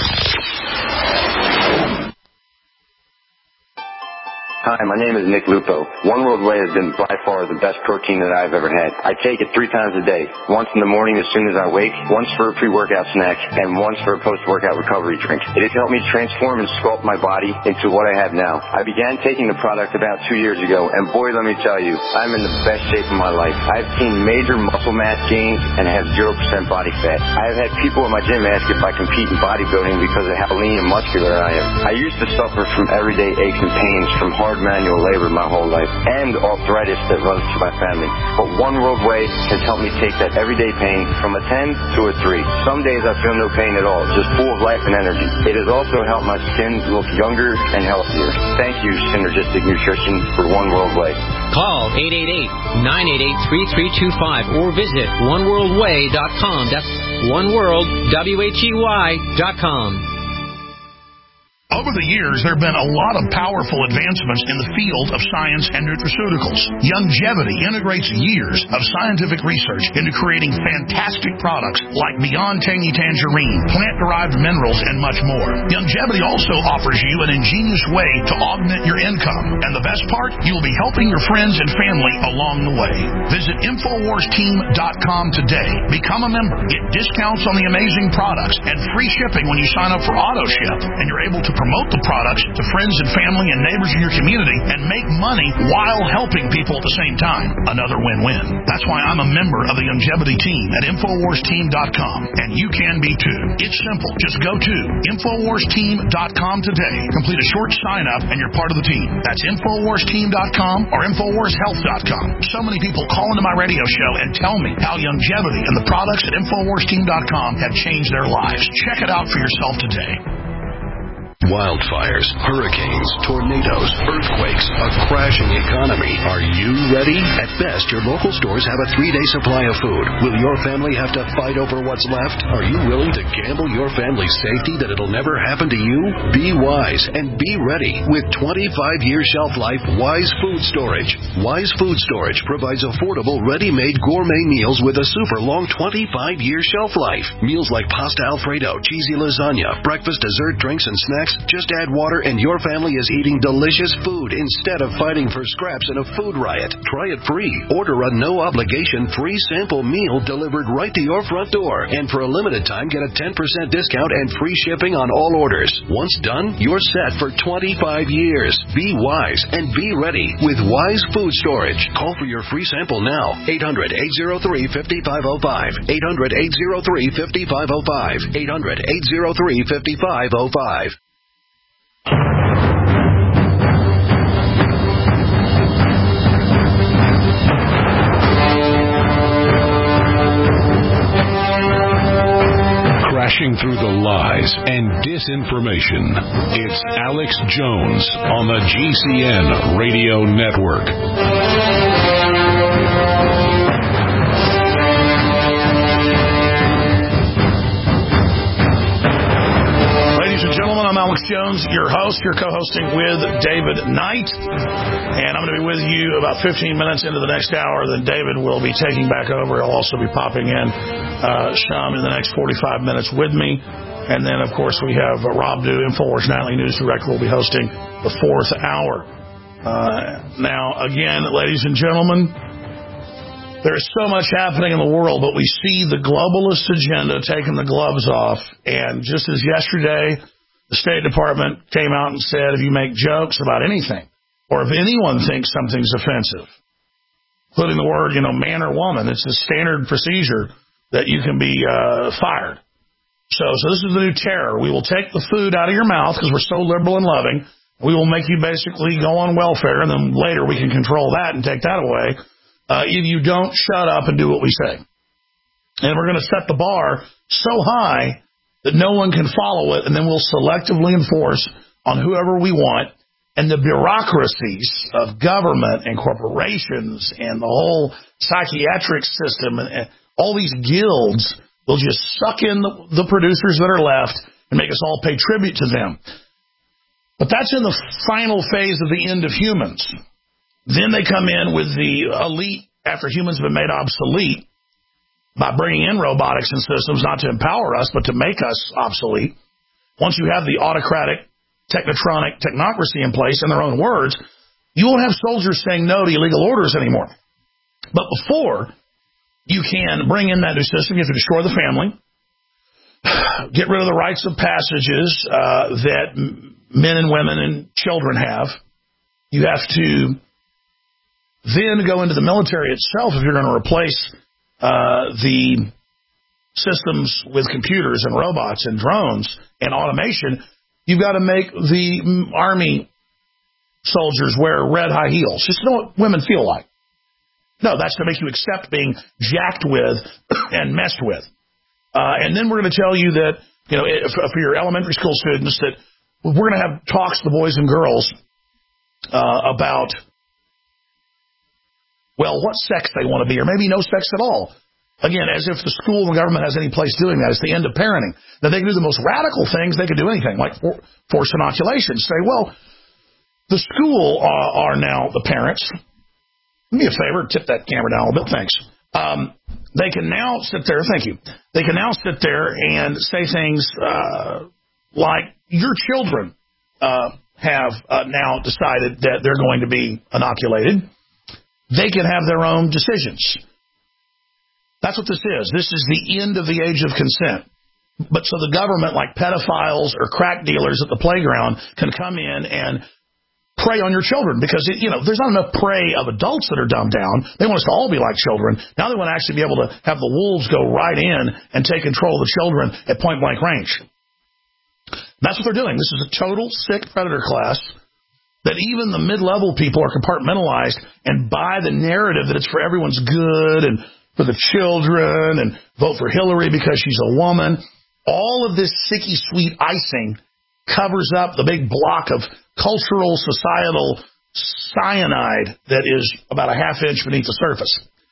Hi, my name is Nick Lupo. One World Whey has been by far the best protein that I've ever had. I take it three times a day. Once in the morning as soon as I wake, once for a pre-workout snack, and once for a post-workout recovery drink. It has helped me transform and sculpt my body into what I have now. I began taking the product about two years ago, and boy, let me tell you, I'm in the best shape of my life. I've seen major muscle mass gains and have zero percent body fat. I have had people in my gym ask if I compete in bodybuilding because of how lean and muscular I am. I used to suffer from everyday aches and pains from hard manual labor my whole life and arthritis that runs through my family. But One World Whey has helped me take that everyday pain from a ten to a three. Some days I feel no pain at all, just full of life and energy. It has also helped my skin look younger and healthier. Thank you, Synergistic Nutrition, for One World Whey. Call eight eight eight, nine eight eight, three three two five or visit one world way dot com. That's one world, W H E Y dot com. Over the years, there have been a lot of powerful advancements in the field of science and nutraceuticals. Youngevity integrates years of scientific research into creating fantastic products like Beyond Tangy Tangerine, plant-derived minerals, and much more. Youngevity also offers you an ingenious way to augment your income. And the best part, you'll be helping your friends and family along the way. Visit Infowars Team dot com today. Become a member. Get discounts on the amazing products and free shipping when you sign up for AutoShip. And you're able to promote the products to friends and family and neighbors in your community and make money while helping people at the same time. Another win-win. That's why I'm a member of the Youngevity team at Infowars Team dot com, and you can be too. It's simple. Just go to Infowars Team dot com today. Complete a short sign-up and you're part of the team. That's Infowars Team dot com or Infowars Health dot com. So many people call into my radio show and tell me how Youngevity and the products at Infowars Team dot com have changed their lives. Check it out for yourself today. Wildfires, hurricanes, tornadoes, earthquakes, a crashing economy. Are you ready? At best, your local stores have a three-day supply of food. Will your family have to fight over what's left? Are you willing to gamble your family's safety that it'll never happen to you? Be wise and be ready with twenty-five year shelf life Wise Food Storage. Wise Food Storage provides affordable, ready-made gourmet meals with a super long twenty-five year shelf life. Meals like pasta Alfredo, cheesy lasagna, breakfast, dessert, drinks, and snacks. Just add water and your family is eating delicious food instead of fighting for scraps in a food riot. Try it free. Order a no-obligation free sample meal delivered right to your front door. And for a limited time, get a ten percent discount and free shipping on all orders. Once done, you're set for twenty-five years. Be wise and be ready with Wise Food Storage. Call for your free sample now. eight hundred, eight oh three, five five oh five. eight hundred, eight oh three, five five oh five. eight hundred, eight oh three, five five oh five. Crashing through the lies and disinformation. It's Alex Jones on the G C N Radio Network. Ladies and gentlemen, I'm Alex Jones, your host. You're co-hosting with David Knight. And I'm going to be with you about fifteen minutes into the next hour. Then David will be taking back over. He'll also be popping in uh, Shum in the next forty-five minutes with me. And then, of course, we have uh, Rob Dew, Infowars Nightly News Director, will be hosting the fourth hour. Uh, now, again, ladies and gentlemen, there's so much happening in the world, but we see the globalist agenda taking the gloves off. And just as yesterday, the State Department came out and said if you make jokes about anything, or if anyone thinks something's offensive, including the word, you know, man or woman, it's a standard procedure that you can be uh, fired. So, so this is the new terror. We will take the food out of your mouth because we're so liberal and loving. We will make you basically go on welfare, and then later we can control that and take that away uh, if you don't shut up and do what we say. And we're going to set the bar so high that no one can follow it, and then we'll selectively enforce on whoever we want. And the bureaucracies of government and corporations and the whole psychiatric system and, and all these guilds will just suck in the, the producers that are left and make us all pay tribute to them. But that's in the final phase of the end of humans. Then they come in with the elite after humans have been made obsolete by bringing in robotics and systems not to empower us but to make us obsolete. Once you have the autocratic technotronic technocracy in place, in their own words, you won't have soldiers saying no to illegal orders anymore. But before you can bring in that new system, you have to destroy the family, get rid of the rites of passages uh, that men and women and children have. You have to then go into the military itself if you're going to replace uh, the systems with computers and robots and drones and automation. You've got to make the Army soldiers wear red high heels. Just know what women feel like. No, that's to make you accept being jacked with and messed with. Uh, and then we're going to tell you that, you know, if, for your elementary school students, that we're going to have talks, the boys and girls, uh, about, well, what sex they want to be, or maybe no sex at all. Again, as if the school and government has any place doing that. It's the end of parenting. That they can do the most radical things. They can do anything, like for, force inoculation. Say, well, the school are, are now the parents. Do me a favor, tip that camera down a little bit. Thanks. Um, they can now sit there. Thank you. They can now sit there and say things uh, like, your children uh, have uh, now decided that they're going to be inoculated. They can have their own decisions. That's what this is. This is the end of the age of consent. But so the government, like pedophiles or crack dealers at the playground, can come in and prey on your children because, it, you know, there's not enough prey of adults that are dumbed down. They want us to all be like children. Now they want to actually be able to have the wolves go right in and take control of the children at point-blank range. That's what they're doing. This is a total sick predator class that even the mid-level people are compartmentalized and buy the narrative that it's for everyone's good and for the children and vote for Hillary because she's a woman. All of this sicky sweet icing covers up the big block of cultural, societal cyanide that is about a half inch beneath the surface.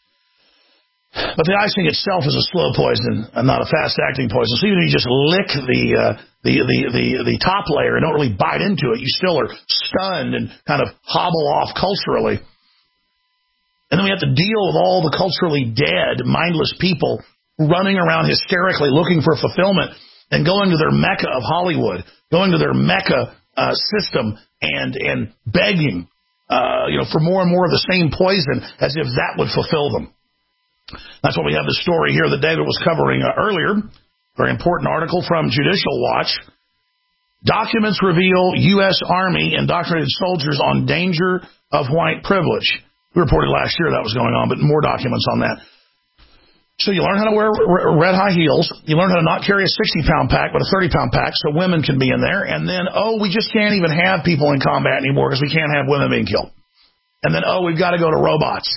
But the icing itself is a slow poison and not a fast-acting poison. So even if you just lick the, uh, the, the, the, the top layer and don't really bite into it, you still are stunned and kind of hobble off culturally. And then we have to deal with all the culturally dead, mindless people running around hysterically looking for fulfillment and going to their mecca of Hollywood, going to their mecca uh, system and and begging, uh, you know, for more and more of the same poison as if that would fulfill them. That's why we have the story here that David was covering uh, earlier. Very important article from Judicial Watch. Documents reveal U S Army indoctrinated soldiers on danger of white privilege. We reported last year that was going on, but more documents on that. So you learn how to wear red high heels. You learn how to not carry a sixty-pound pack, but a thirty-pound pack so women can be in there. And then, oh, we just can't even have people in combat anymore because we can't have women being killed. And then, oh, we've got to go to robots.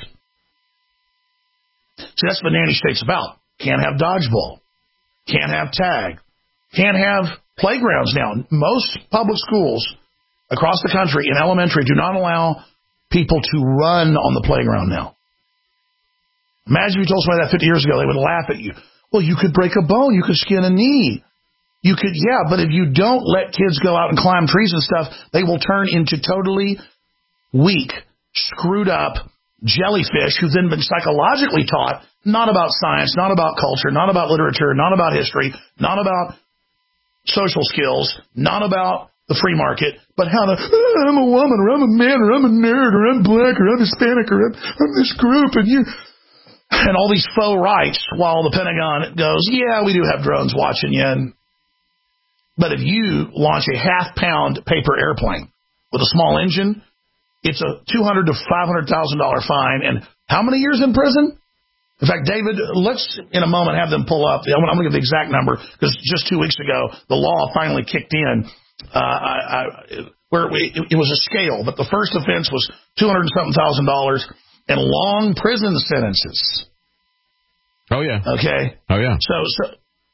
See, that's what the nanny state's about. Can't have dodgeball. Can't have tag. Can't have playgrounds now. Most public schools across the country in elementary do not allow people to run on the playground now. Imagine if you told somebody that fifty years ago, they would laugh at you. Well, you could break a bone. You could skin a knee. You could, yeah, but if you don't let kids go out and climb trees and stuff, they will turn into totally weak, screwed up jellyfish who've then been psychologically taught not about science, not about culture, not about literature, not about history, not about social skills, not about the free market, but how to, oh, I'm a woman, or I'm a man, or I'm a nerd, or I'm black, or I'm Hispanic, or I'm, I'm this group, and you... And all these faux rights, while the Pentagon goes, yeah, we do have drones watching you. And, but if you launch a half-pound paper airplane with a small engine, it's a two hundred thousand to five hundred thousand dollars fine. And how many years in prison? In fact, David, let's in a moment have them pull up. I'm going to give the exact number because just two weeks ago, the law finally kicked in. Uh, I, I, where it, it was a scale, but the first offense was two hundred and something thousand dollars. And long prison sentences. Oh, yeah. Okay? Oh, yeah. So, so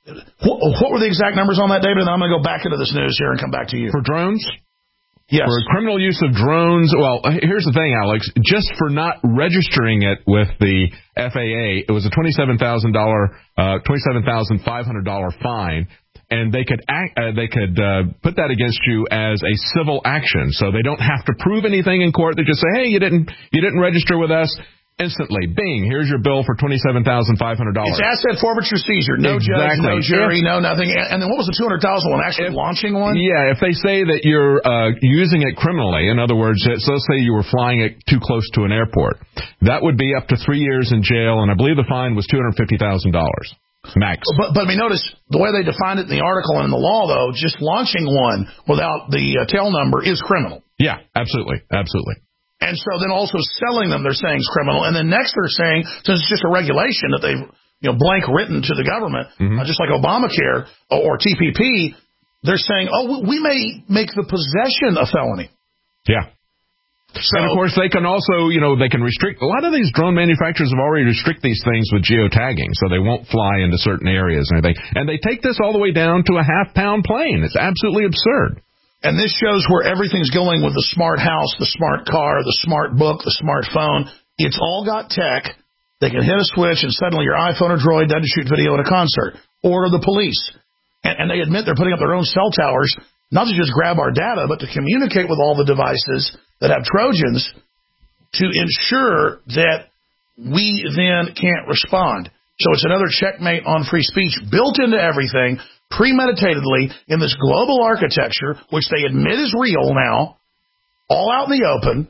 What, what were the exact numbers on that, David? And I'm going to go back into this news here and come back to you. For drones? Yes. For criminal use of drones, well, here's the thing, Alex. Just for not registering it with the F A A, it was a twenty-seven thousand dollars, uh, twenty-seven thousand five hundred dollars fine, and they could act, uh, they could uh, put that against you as a civil action. So they don't have to prove anything in court. They just say, hey, you didn't you didn't register with us. Instantly, bing, here's your bill for twenty-seven thousand five hundred dollars. It's asset forfeiture seizure. No exactly. judge, no jury, if, no nothing. And then what was the two hundred thousand dollars one? Actually if, launching one? Yeah, if they say that you're uh, using it criminally, in other words, so let's say you were flying it too close to an airport, that would be up to three years in jail, and I believe the fine was two hundred fifty thousand dollars. Max. But, but I mean, notice the way they defined it in the article and in the law, though, just launching one without the uh, tail number is criminal. Yeah, absolutely, absolutely. And so then also selling them, they're saying is criminal. And then next they're saying, since it's just a regulation that they've, you know, blank written to the government, mm-hmm. uh, just like Obamacare or, or T P P, they're saying, oh, we may make the possession a felony. Yeah. So, and of course, they can also, you know, they can restrict. A lot of these drone manufacturers have already restrict these things with geotagging, so they won't fly into certain areas and everything. And they take this all the way down to a half-pound plane. It's absolutely absurd. And this shows where everything's going with the smart house, the smart car, the smart book, the smartphone. It's all got tech. They can hit a switch, and suddenly your iPhone or Droid doesn't shoot video at a concert. Or the police. And, and they admit they're putting up their own cell towers, not to just grab our data, but to communicate with all the devices that have Trojans to ensure that we then can't respond. So it's another checkmate on free speech built into everything, premeditatedly in this global architecture, which they admit is real now, all out in the open.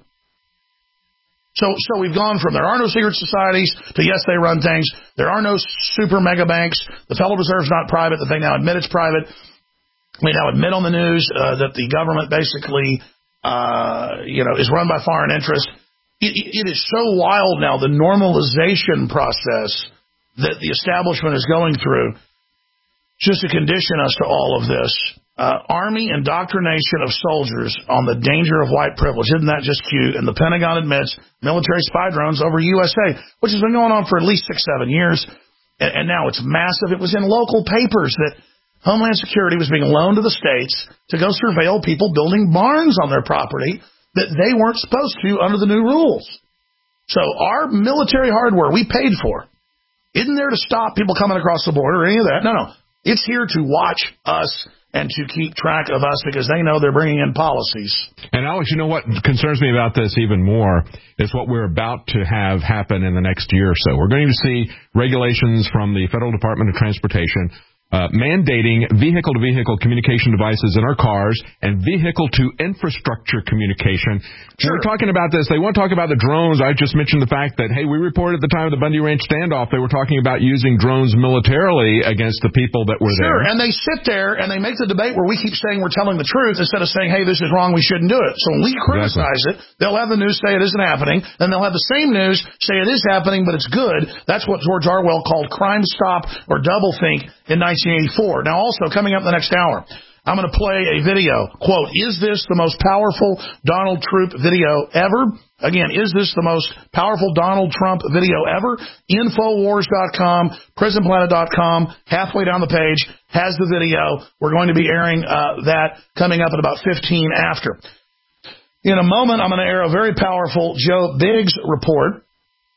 So so we've gone from there are no secret societies to yes, they run things. There are no super mega banks. The Federal Reserve's not private. That they now admit it's private. They now admit on the news uh, that the government basically uh, you know, is run by foreign interests. It, it is so wild now, the normalization process that the establishment is going through, just to condition us to all of this. Uh, Army indoctrination of soldiers on the danger of white privilege. Isn't that just cute? And the Pentagon admits military spy drones over U S A, which has been going on for at least six, seven years. And, and now it's massive. It was in local papers that Homeland Security was being loaned to the states to go surveil people building barns on their property that they weren't supposed to under the new rules. So our military hardware we paid for isn't there to stop people coming across the border or any of that. No, no. It's here to watch us and to keep track of us because they know they're bringing in policies. And, Alex, you know what concerns me about this even more is what we're about to have happen in the next year or so. We're going to see regulations from the Federal Department of Transportation Uh, mandating vehicle-to-vehicle communication devices in our cars and vehicle-to-infrastructure communication. Sure. When we're talking about this, they want to talk about the drones. I just mentioned the fact that, hey, we reported at the time of the Bundy Ranch standoff, they were talking about using drones militarily against the people that were sure. there. Sure, and they sit there and they make the debate where we keep saying we're telling the truth instead of saying, hey, this is wrong, we shouldn't do it. So when we criticize exactly. it, they'll have the news say it isn't happening, and they'll have the same news say it is happening, but it's good. That's what George Orwell called crime stop or doublethink in nineteen eighty-four. Now, also, coming up in the next hour, I'm going to play a video. Quote, is this the most powerful Donald Trump video ever? Again, is this the most powerful Donald Trump video ever? Infowars dot com, prison planet dot com, halfway down the page, has the video. We're going to be airing uh, that coming up at about fifteen after. In a moment, I'm going to air a very powerful Joe Biggs report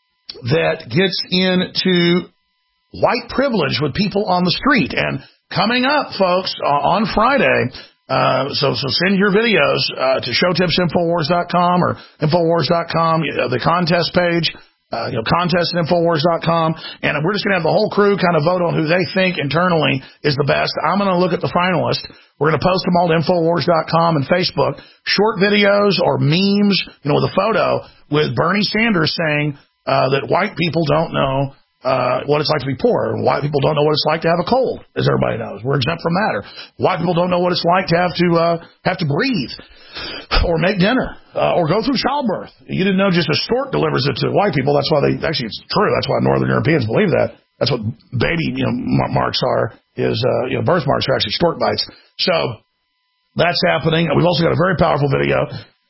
that gets into white privilege with people on the street. And coming up, folks, uh, on Friday, uh, so so send your videos uh, to showtips infowars dot com or infowars dot com, uh, the contest page, uh, you know, contest at infowars dot com, and we're just going to have the whole crew kind of vote on who they think internally is the best. I'm going to look at the finalists. We're going to post them all to infowars dot com and Facebook, short videos or memes, you know, with a photo with Bernie Sanders saying uh, that white people don't know Uh, what it's like to be poor. White people don't know what it's like to have a cold, as everybody knows. We're exempt from that. Or white people don't know what it's like to have to uh, have to breathe, or make dinner, uh, or go through childbirth. You didn't know just a stork delivers it to white people. That's why they actually it's true. That's why Northern Europeans believe that. That's what baby you know marks are. Is uh, you know birthmarks are actually stork bites. So that's happening. We've also got a very powerful video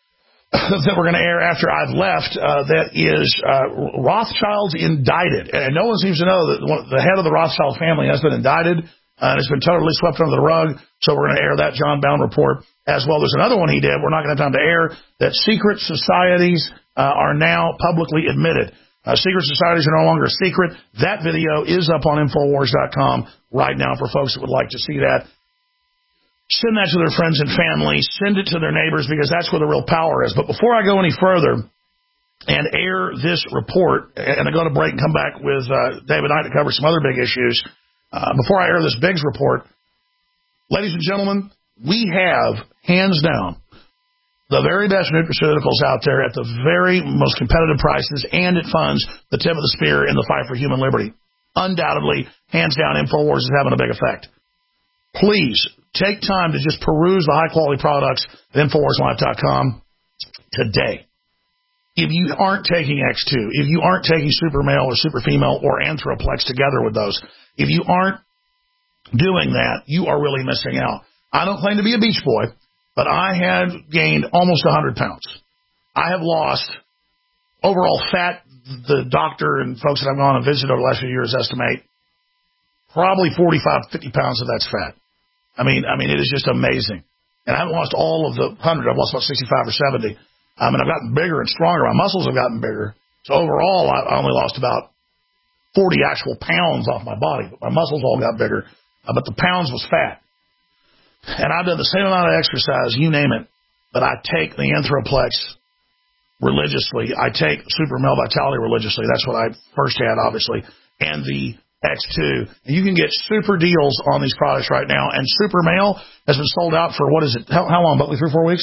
that we're going to air after I've left, uh, that is uh, Rothschild's indicted. And no one seems to know that one, the head of the Rothschild family has been indicted Uh, and it's been totally swept under the rug, so we're going to air that John Bowne report as well. There's another one he did. We're not going to have time to air, that secret societies uh, are now publicly admitted. Uh, secret societies are no longer a secret. That video is up on Infowars dot com right now for folks that would like to see that. Send that to their friends and family. Send it to their neighbors, because that's where the real power is. But before I go any further and air this report, and I go to break and come back with uh, David Knight to cover some other big issues, uh, before I air this Biggs report, ladies and gentlemen, we have, hands down, the very best nutraceuticals out there at the very most competitive prices, and it funds the tip of the spear in the fight for human liberty. Undoubtedly, hands down, InfoWars is having a big effect. Please take time to just peruse the high-quality products at Infowars Life dot com today. If you aren't taking X two, if you aren't taking Super Male or Super Female or Anthroplex together with those, if you aren't doing that, you are really missing out. I don't claim to be a beach boy, but I have gained almost one hundred pounds. I have lost overall fat. The doctor and folks that I've gone and visited over the last few years estimate probably forty-five, fifty pounds of that's fat. I mean, I mean, it is just amazing. And I haven't lost all of the one hundred. I've lost about sixty-five or seventy. I mean, I've gotten bigger and stronger. My muscles have gotten bigger. So overall, I only lost about forty actual pounds off my body. But my muscles all got bigger. Uh, but the pounds was fat. And I've done the same amount of exercise, you name it, but I take the Anthroplex religiously. I take Super Male Vitality religiously. That's what I first had, obviously, and the X two. And you can get super deals on these products right now, and Super Male has been sold out for, what is it, how, how long, Buckley, three or four weeks?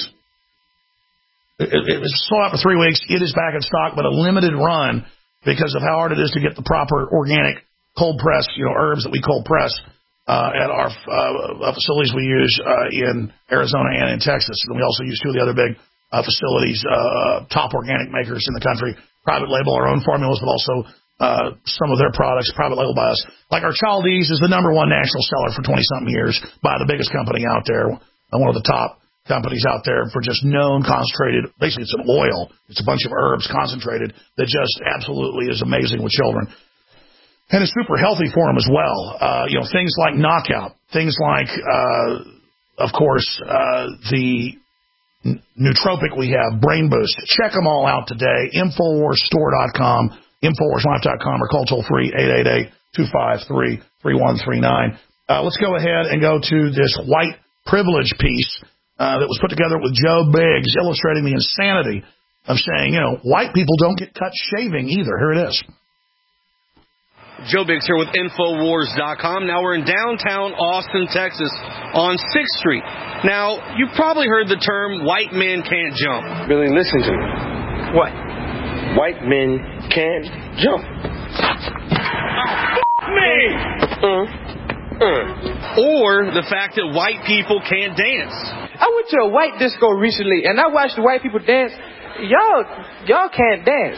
It, it, it's sold out for three weeks. It is back in stock, but a limited run because of how hard it is to get the proper organic cold press, you know, herbs that we cold press. Uh, at our uh, facilities we use uh, in Arizona and in Texas. And we also use two of the other big uh, facilities, uh, top organic makers in the country, private label our own formulas, but also uh, some of their products, private label by us. Like our Chaldees is the number one national seller for twenty-something years by the biggest company out there, one of the top companies out there for just known concentrated, basically it's an oil. It's a bunch of herbs concentrated that just absolutely is amazing with children. And it's super healthy for them as well. Uh, you know, things like Knockout, things like, uh, of course, uh, the n- nootropic we have, Brain Boost. Check them all out today. Infowars Store dot com, Infowars Life dot com, or call toll free eight eight eight, two five three, three one three nine. Uh, let's go ahead and go to this white privilege piece uh, that was put together with Joe Biggs, illustrating the insanity of saying, you know, white people don't get cut shaving either. Here it is. Joe Biggs here with Infowars dot com. Now we're in downtown Austin, Texas on sixth street. Now, you've probably heard the term white men can't jump. Billy, listen to me. What? White men can't jump. Oh, me! Uh, uh. Or the fact that white people can't dance. I went to a white disco recently, and I watched the white people dance. Y'all, y'all can't dance.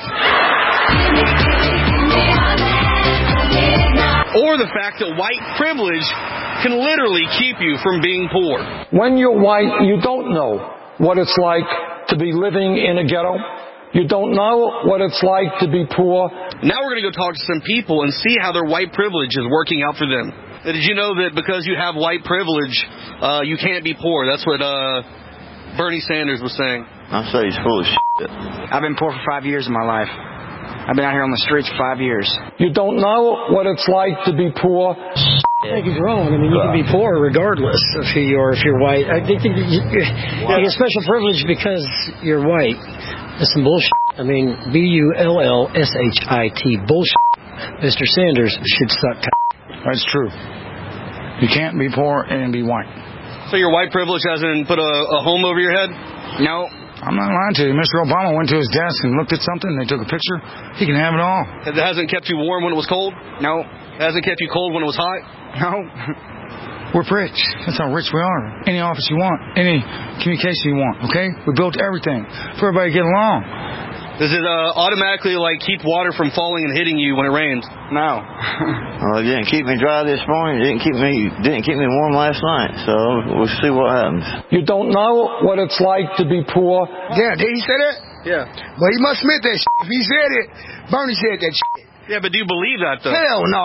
Or the fact that white privilege can literally keep you from being poor. When you're white, you don't know what it's like to be living in a ghetto. You don't know what it's like to be poor. Now we're going to go talk to some people and see how their white privilege is working out for them. Did you know that because you have white privilege, uh, you can't be poor? That's what uh, Bernie Sanders was saying. I say he's full of shit. I've been poor for five years of my life. I've been out here on the streets for five years. You don't know what it's like to be poor. I think he's wrong. I mean, you can be poor regardless of who you are if you're white. I think you, you, you get special privilege because you're white. That's some bullshit. I mean, B U L L S H I T, bullshit. Mister Sanders should suck. That's true. You can't be poor and be white. So your white privilege hasn't put a, a home over your head? No. I'm not lying to you. Mister Obama went to his desk and looked at something, and they took a picture. He can have it all. It hasn't kept you warm when it was cold? No. It hasn't kept you cold when it was hot? No. We're rich. That's how rich we are. Any office you want. Any communication you want, okay? We built everything for everybody to get along. Does it uh, automatically, like, keep water from falling and hitting you when it rains? No. Well, it didn't keep me dry this morning. It didn't keep me didn't keep me warm last night. So we'll see what happens. You don't know what it's like to be poor. Yeah, did he say that? Yeah. Well, he must admit that shit. If he said it, Bernie said that shit. Yeah, but do you believe that, though? Hell no.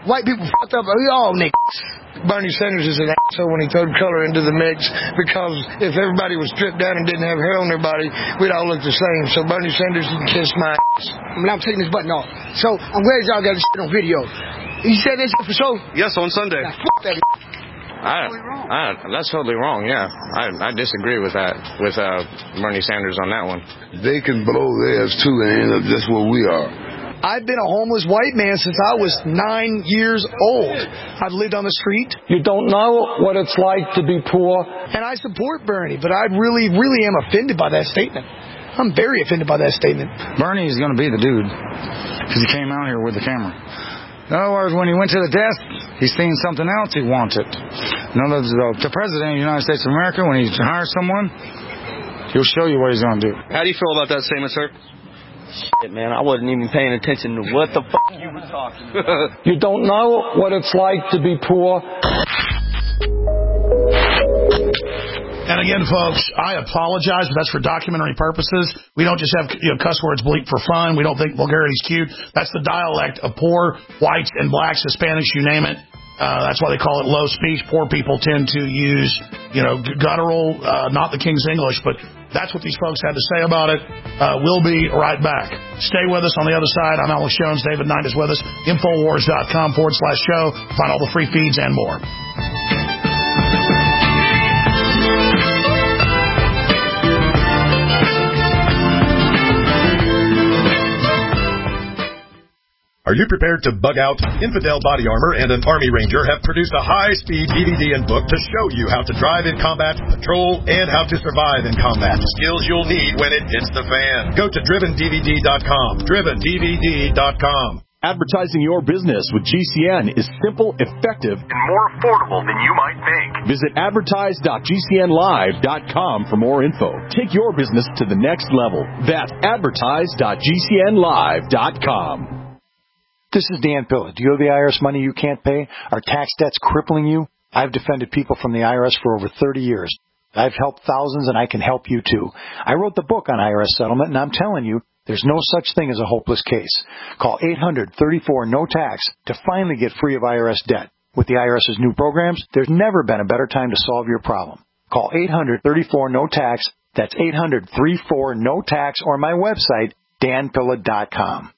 white people fucked up. We all niggas. Bernie Sanders is an asshole when he threw color into the mix, because if everybody was stripped down and didn't have hair on their body, we'd all look the same. So Bernie Sanders can kiss my ass. I mean, I'm taking this button off. So I'm glad y'all got this shit on video. You said this for sure? Yes, on Sunday. Now, fuck that. I, I, that's totally wrong, yeah. I, I disagree with that, with uh, Bernie Sanders on that one. They can blow theirs, too, and end up just where we are. I've been a homeless white man since I was nine years old. I've lived on the street. You don't know what it's like to be poor. And I support Bernie, but I really, really am offended by that statement. I'm very offended by that statement. Bernie is going to be the dude, because he came out here with the camera. In other words, when he went to the desk, he's seen something else he wanted. In other words, the President of the United States of America, when he hires someone, he'll show you what he's going to do. How do you feel about that statement, sir? Shit, man, I wasn't even paying attention to what the fuck you were talking about. You don't know what it's like to be poor. And again, folks, I apologize, but that's for documentary purposes. We don't just have, you know, cuss words bleep for fun. We don't think vulgarity's cute. That's the dialect of poor whites and blacks, Hispanics, you name it. Uh, that's why they call it low speech. Poor people tend to use, you know, guttural, uh, not the King's English, but that's what these folks had to say about it. Uh, we'll be right back. Stay with us on the other side. I'm Alex Jones. David Knight is with us. Infowars.com forward slash show. Find all the free feeds and more. Are you prepared to bug out? Infidel Body Armor and an Army Ranger have produced a high-speed D V D and book to show you how to drive in combat, patrol, and how to survive in combat. Skills you'll need when it hits the fan. Go to driven D V D dot com. driven D V D dot com. Advertising your business with G C N is simple, effective, and more affordable than you might think. Visit advertise dot G C N live dot com for more info. Take your business to the next level. That's advertise dot G C N live dot com. This is Dan Pilla. Do you owe the I R S money you can't pay? Are tax debts crippling you? I've defended people from the I R S for over thirty years. I've helped thousands, and I can help you too. I wrote the book on I R S settlement, and I'm telling you, there's no such thing as a hopeless case. Call eight hundred thirty-four no tax to finally get free of I R S debt. With the IRS's new programs, there's never been a better time to solve your problem. Call eight hundred thirty-four no tax. That's eight hundred thirty-four no tax, or my website, dan pilla dot com.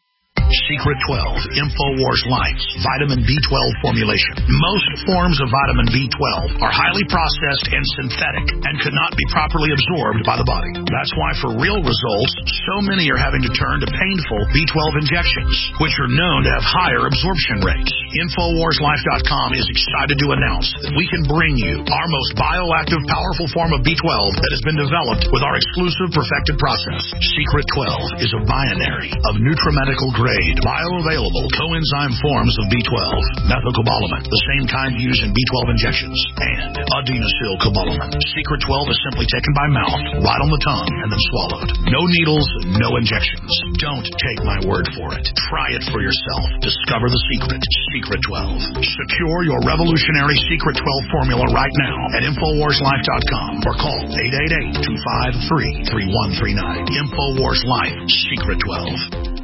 Secret twelve, InfoWars Life, vitamin B twelve formulation. Most forms of vitamin B twelve are highly processed and synthetic and could not be properly absorbed by the body. That's why for real results, so many are having to turn to painful B twelve injections, which are known to have higher absorption rates. Infowars Life dot com is excited to announce that we can bring you our most bioactive, powerful form of B twelve that has been developed with our exclusive perfected process. Secret twelve is a binary of nutrimedical grade, bioavailable coenzyme forms of B twelve, methylcobalamin, the same kind used in B twelve injections, and adenosylcobalamin. Secret twelve is simply taken by mouth, right on the tongue, and then swallowed. No needles, no injections. Don't take my word for it. Try it for yourself. Discover the secret. Secret twelve. Secure your revolutionary Secret twelve formula right now at Infowars Life dot com or call eight eight eight, two five three, three one three nine. Infowars Life, Secret twelve.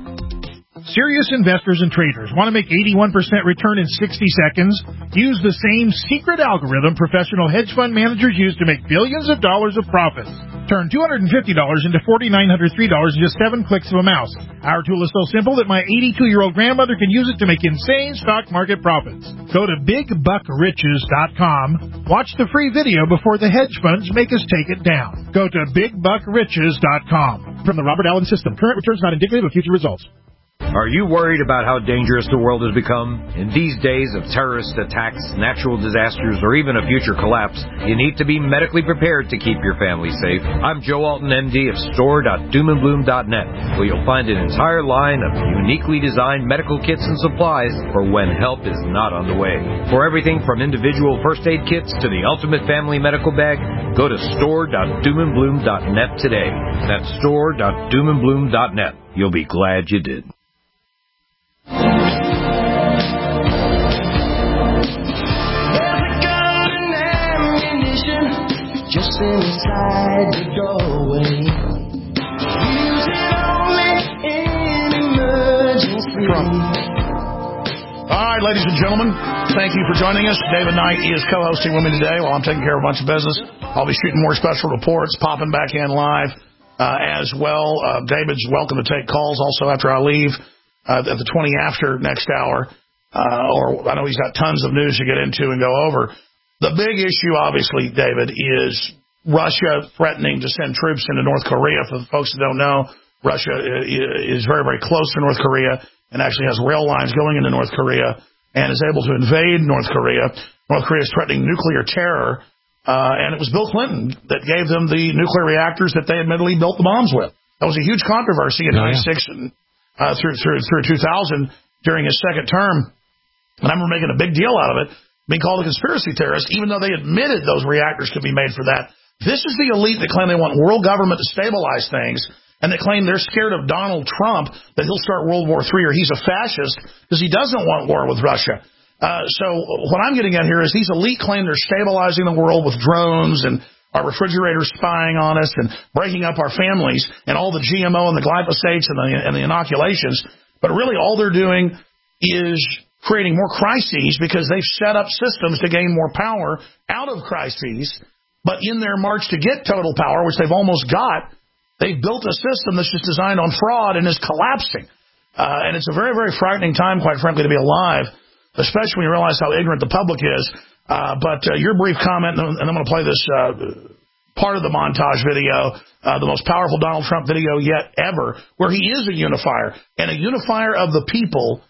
Serious investors and traders want to make eighty-one percent return in sixty seconds? Use the same secret algorithm professional hedge fund managers use to make billions of dollars of profits. Turn two hundred fifty dollars into four thousand nine hundred three dollars in just seven clicks of a mouse. Our tool is so simple that my eighty-two-year-old grandmother can use it to make insane stock market profits. Go to big buck riches dot com. Watch the free video before the hedge funds make us take it down. Go to big buck riches dot com. From the Robert Allen System, current returns not indicative of future results. Are you worried about how dangerous the world has become? In these days of terrorist attacks, natural disasters, or even a future collapse, you need to be medically prepared to keep your family safe. I'm Joe Alton, M D of store dot doom and bloom dot net, where you'll find an entire line of uniquely designed medical kits and supplies for when help is not on the way. For everything from individual first aid kits to the ultimate family medical bag, go to store dot doom and bloom dot net today. That's store dot doom and bloom dot net. You'll be glad you did. Just inside the doorway. Use it only in emergency. All right, ladies and gentlemen, thank you for joining us. David Knight is co-hosting with me today while I'm taking care of a bunch of business. I'll be shooting more special reports, popping back in live uh, as well. Uh, David's welcome to take calls also after I leave uh, at the twenty after next hour. Uh, or I know he's got tons of news to get into and go over. The big issue, obviously, David, is Russia threatening to send troops into North Korea. For the folks that don't know, Russia is very, very close to North Korea and actually has rail lines going into North Korea and is able to invade North Korea. North Korea is threatening nuclear terror, uh, and it was Bill Clinton that gave them the nuclear reactors that they admittedly built the bombs with. That was a huge controversy in ninety-six and uh, through, through, through two thousand during his second term. And I remember making a big deal out of it, being called a conspiracy theorist, even though they admitted those reactors could be made for that. This is the elite that claim they want world government to stabilize things, and they claim they're scared of Donald Trump, that he'll start World War Three or he's a fascist because he doesn't want war with Russia. Uh, so what I'm getting at here is these elite claim they're stabilizing the world with drones and our refrigerators spying on us and breaking up our families and all the G M O and the glyphosates and the, and the inoculations. But really all they're doing is creating more crises because they've set up systems to gain more power out of crises. But in their march to get total power, which they've almost got, they've built a system that's just designed on fraud and is collapsing. Uh, and it's a very, very frightening time, quite frankly, to be alive, especially when you realize how ignorant the public is. Uh, but uh, your brief comment, and I'm going to play this uh, part of the montage video, uh, the most powerful Donald Trump video yet ever, where he is a unifier, and a unifier of the people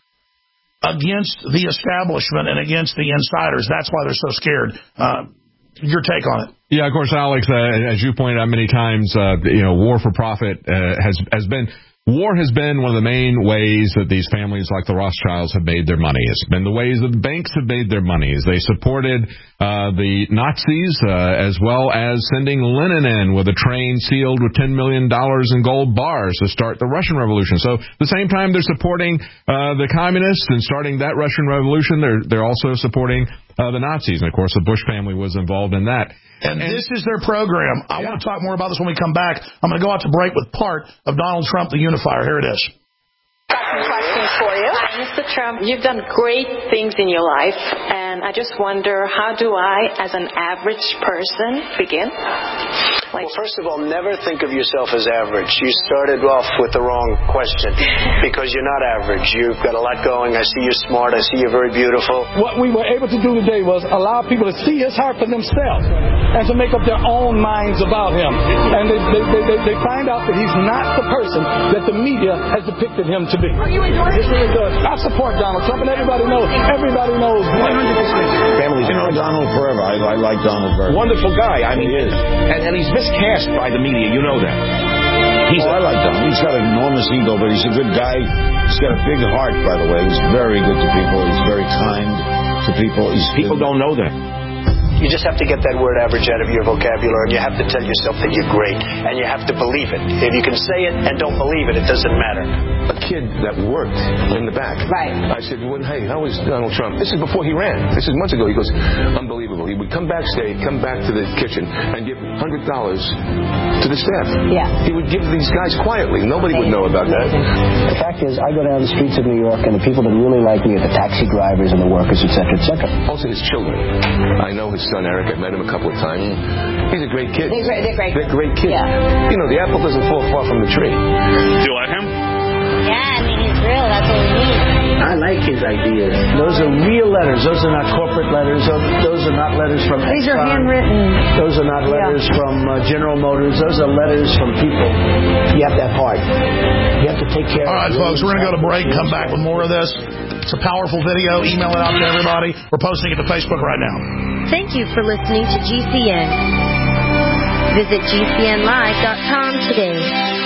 against the establishment and against the insiders. That's why they're so scared. Uh, your take on it. Yeah, of course, Alex, uh, as you pointed out many times, uh, you know, war for profit uh, has has been war has been one of the main ways that these families like the Rothschilds have made their money. It's been the ways that the banks have made their money. They supported uh, the Nazis uh, as well as sending Lenin in with a train sealed with ten million dollars in gold bars to start the Russian Revolution. So at the same time they're supporting uh, the communists and starting that Russian Revolution, they're they're also supporting uh, the Nazis. And, of course, the Bush family was involved in that. And, and this is their program. I yeah. want to talk more about this when we come back. I'm going to go out to break with part of Donald Trump, the unifier. Here it is. Got some questions for you. Hi, Mister Trump. You've done great things in your life, and I just wonder, how do I, as an average person, begin? Like, well, first of all, never think of yourself as average. You started off with the wrong question because you're not average. You've got a lot going. I see you're smart. I see you're very beautiful. What we were able to do today was allow people to see his heart for themselves and to make up their own minds about him. And they, they, they, they find out that he's not the person that the media has depicted him to be. Are you enjoying it? Really does. I support Donald Trump, and everybody knows. Everybody knows. one hundred percent. Families, you know Donald forever. I, I like Donald very much. Wonderful guy. I mean, he is. And, and he's miscast by the media. You know that. He's oh, I like Donald. He's got an enormous ego, but he's a good guy. He's got a big heart, by the way. He's very good to people. He's very kind to people. He's people been, don't know that. You just have to get that word average out of your vocabulary, and you have to tell yourself that you're great, and you have to believe it. If you can say it and don't believe it, it doesn't matter. A kid that worked in the back. Right. I said, well, hey, how is Donald Trump? This is before he ran. This is months ago. He goes, unbelievable. He would come backstage, come back to the kitchen, and give one hundred dollars to the staff. Yeah. He would give these guys quietly. Nobody would know about that. The fact is, I go down the streets of New York, and the people that really like me are the taxi drivers and the workers, et cetera, et cetera. Also his children. I know his son, Eric. I've met him a couple of times. He's a great kid. They're great. They're great. They're great kids. Yeah. You know, the apple doesn't fall far from the tree. Do you like him? Yeah, I mean, he's real. That's what we need. I like his ideas. Those are real letters. Those are not corporate letters. Those are not letters from These Exxon. are handwritten. Those are not letters yeah. from uh, General Motors. Those are letters from people. You have to have heart. You have to take care All of right, folks, we're going to go to break and come back with more of this. It's a powerful video. Email it out to everybody. We're posting it to Facebook right now. Thank you for listening to G C N. Visit G C N live dot com today.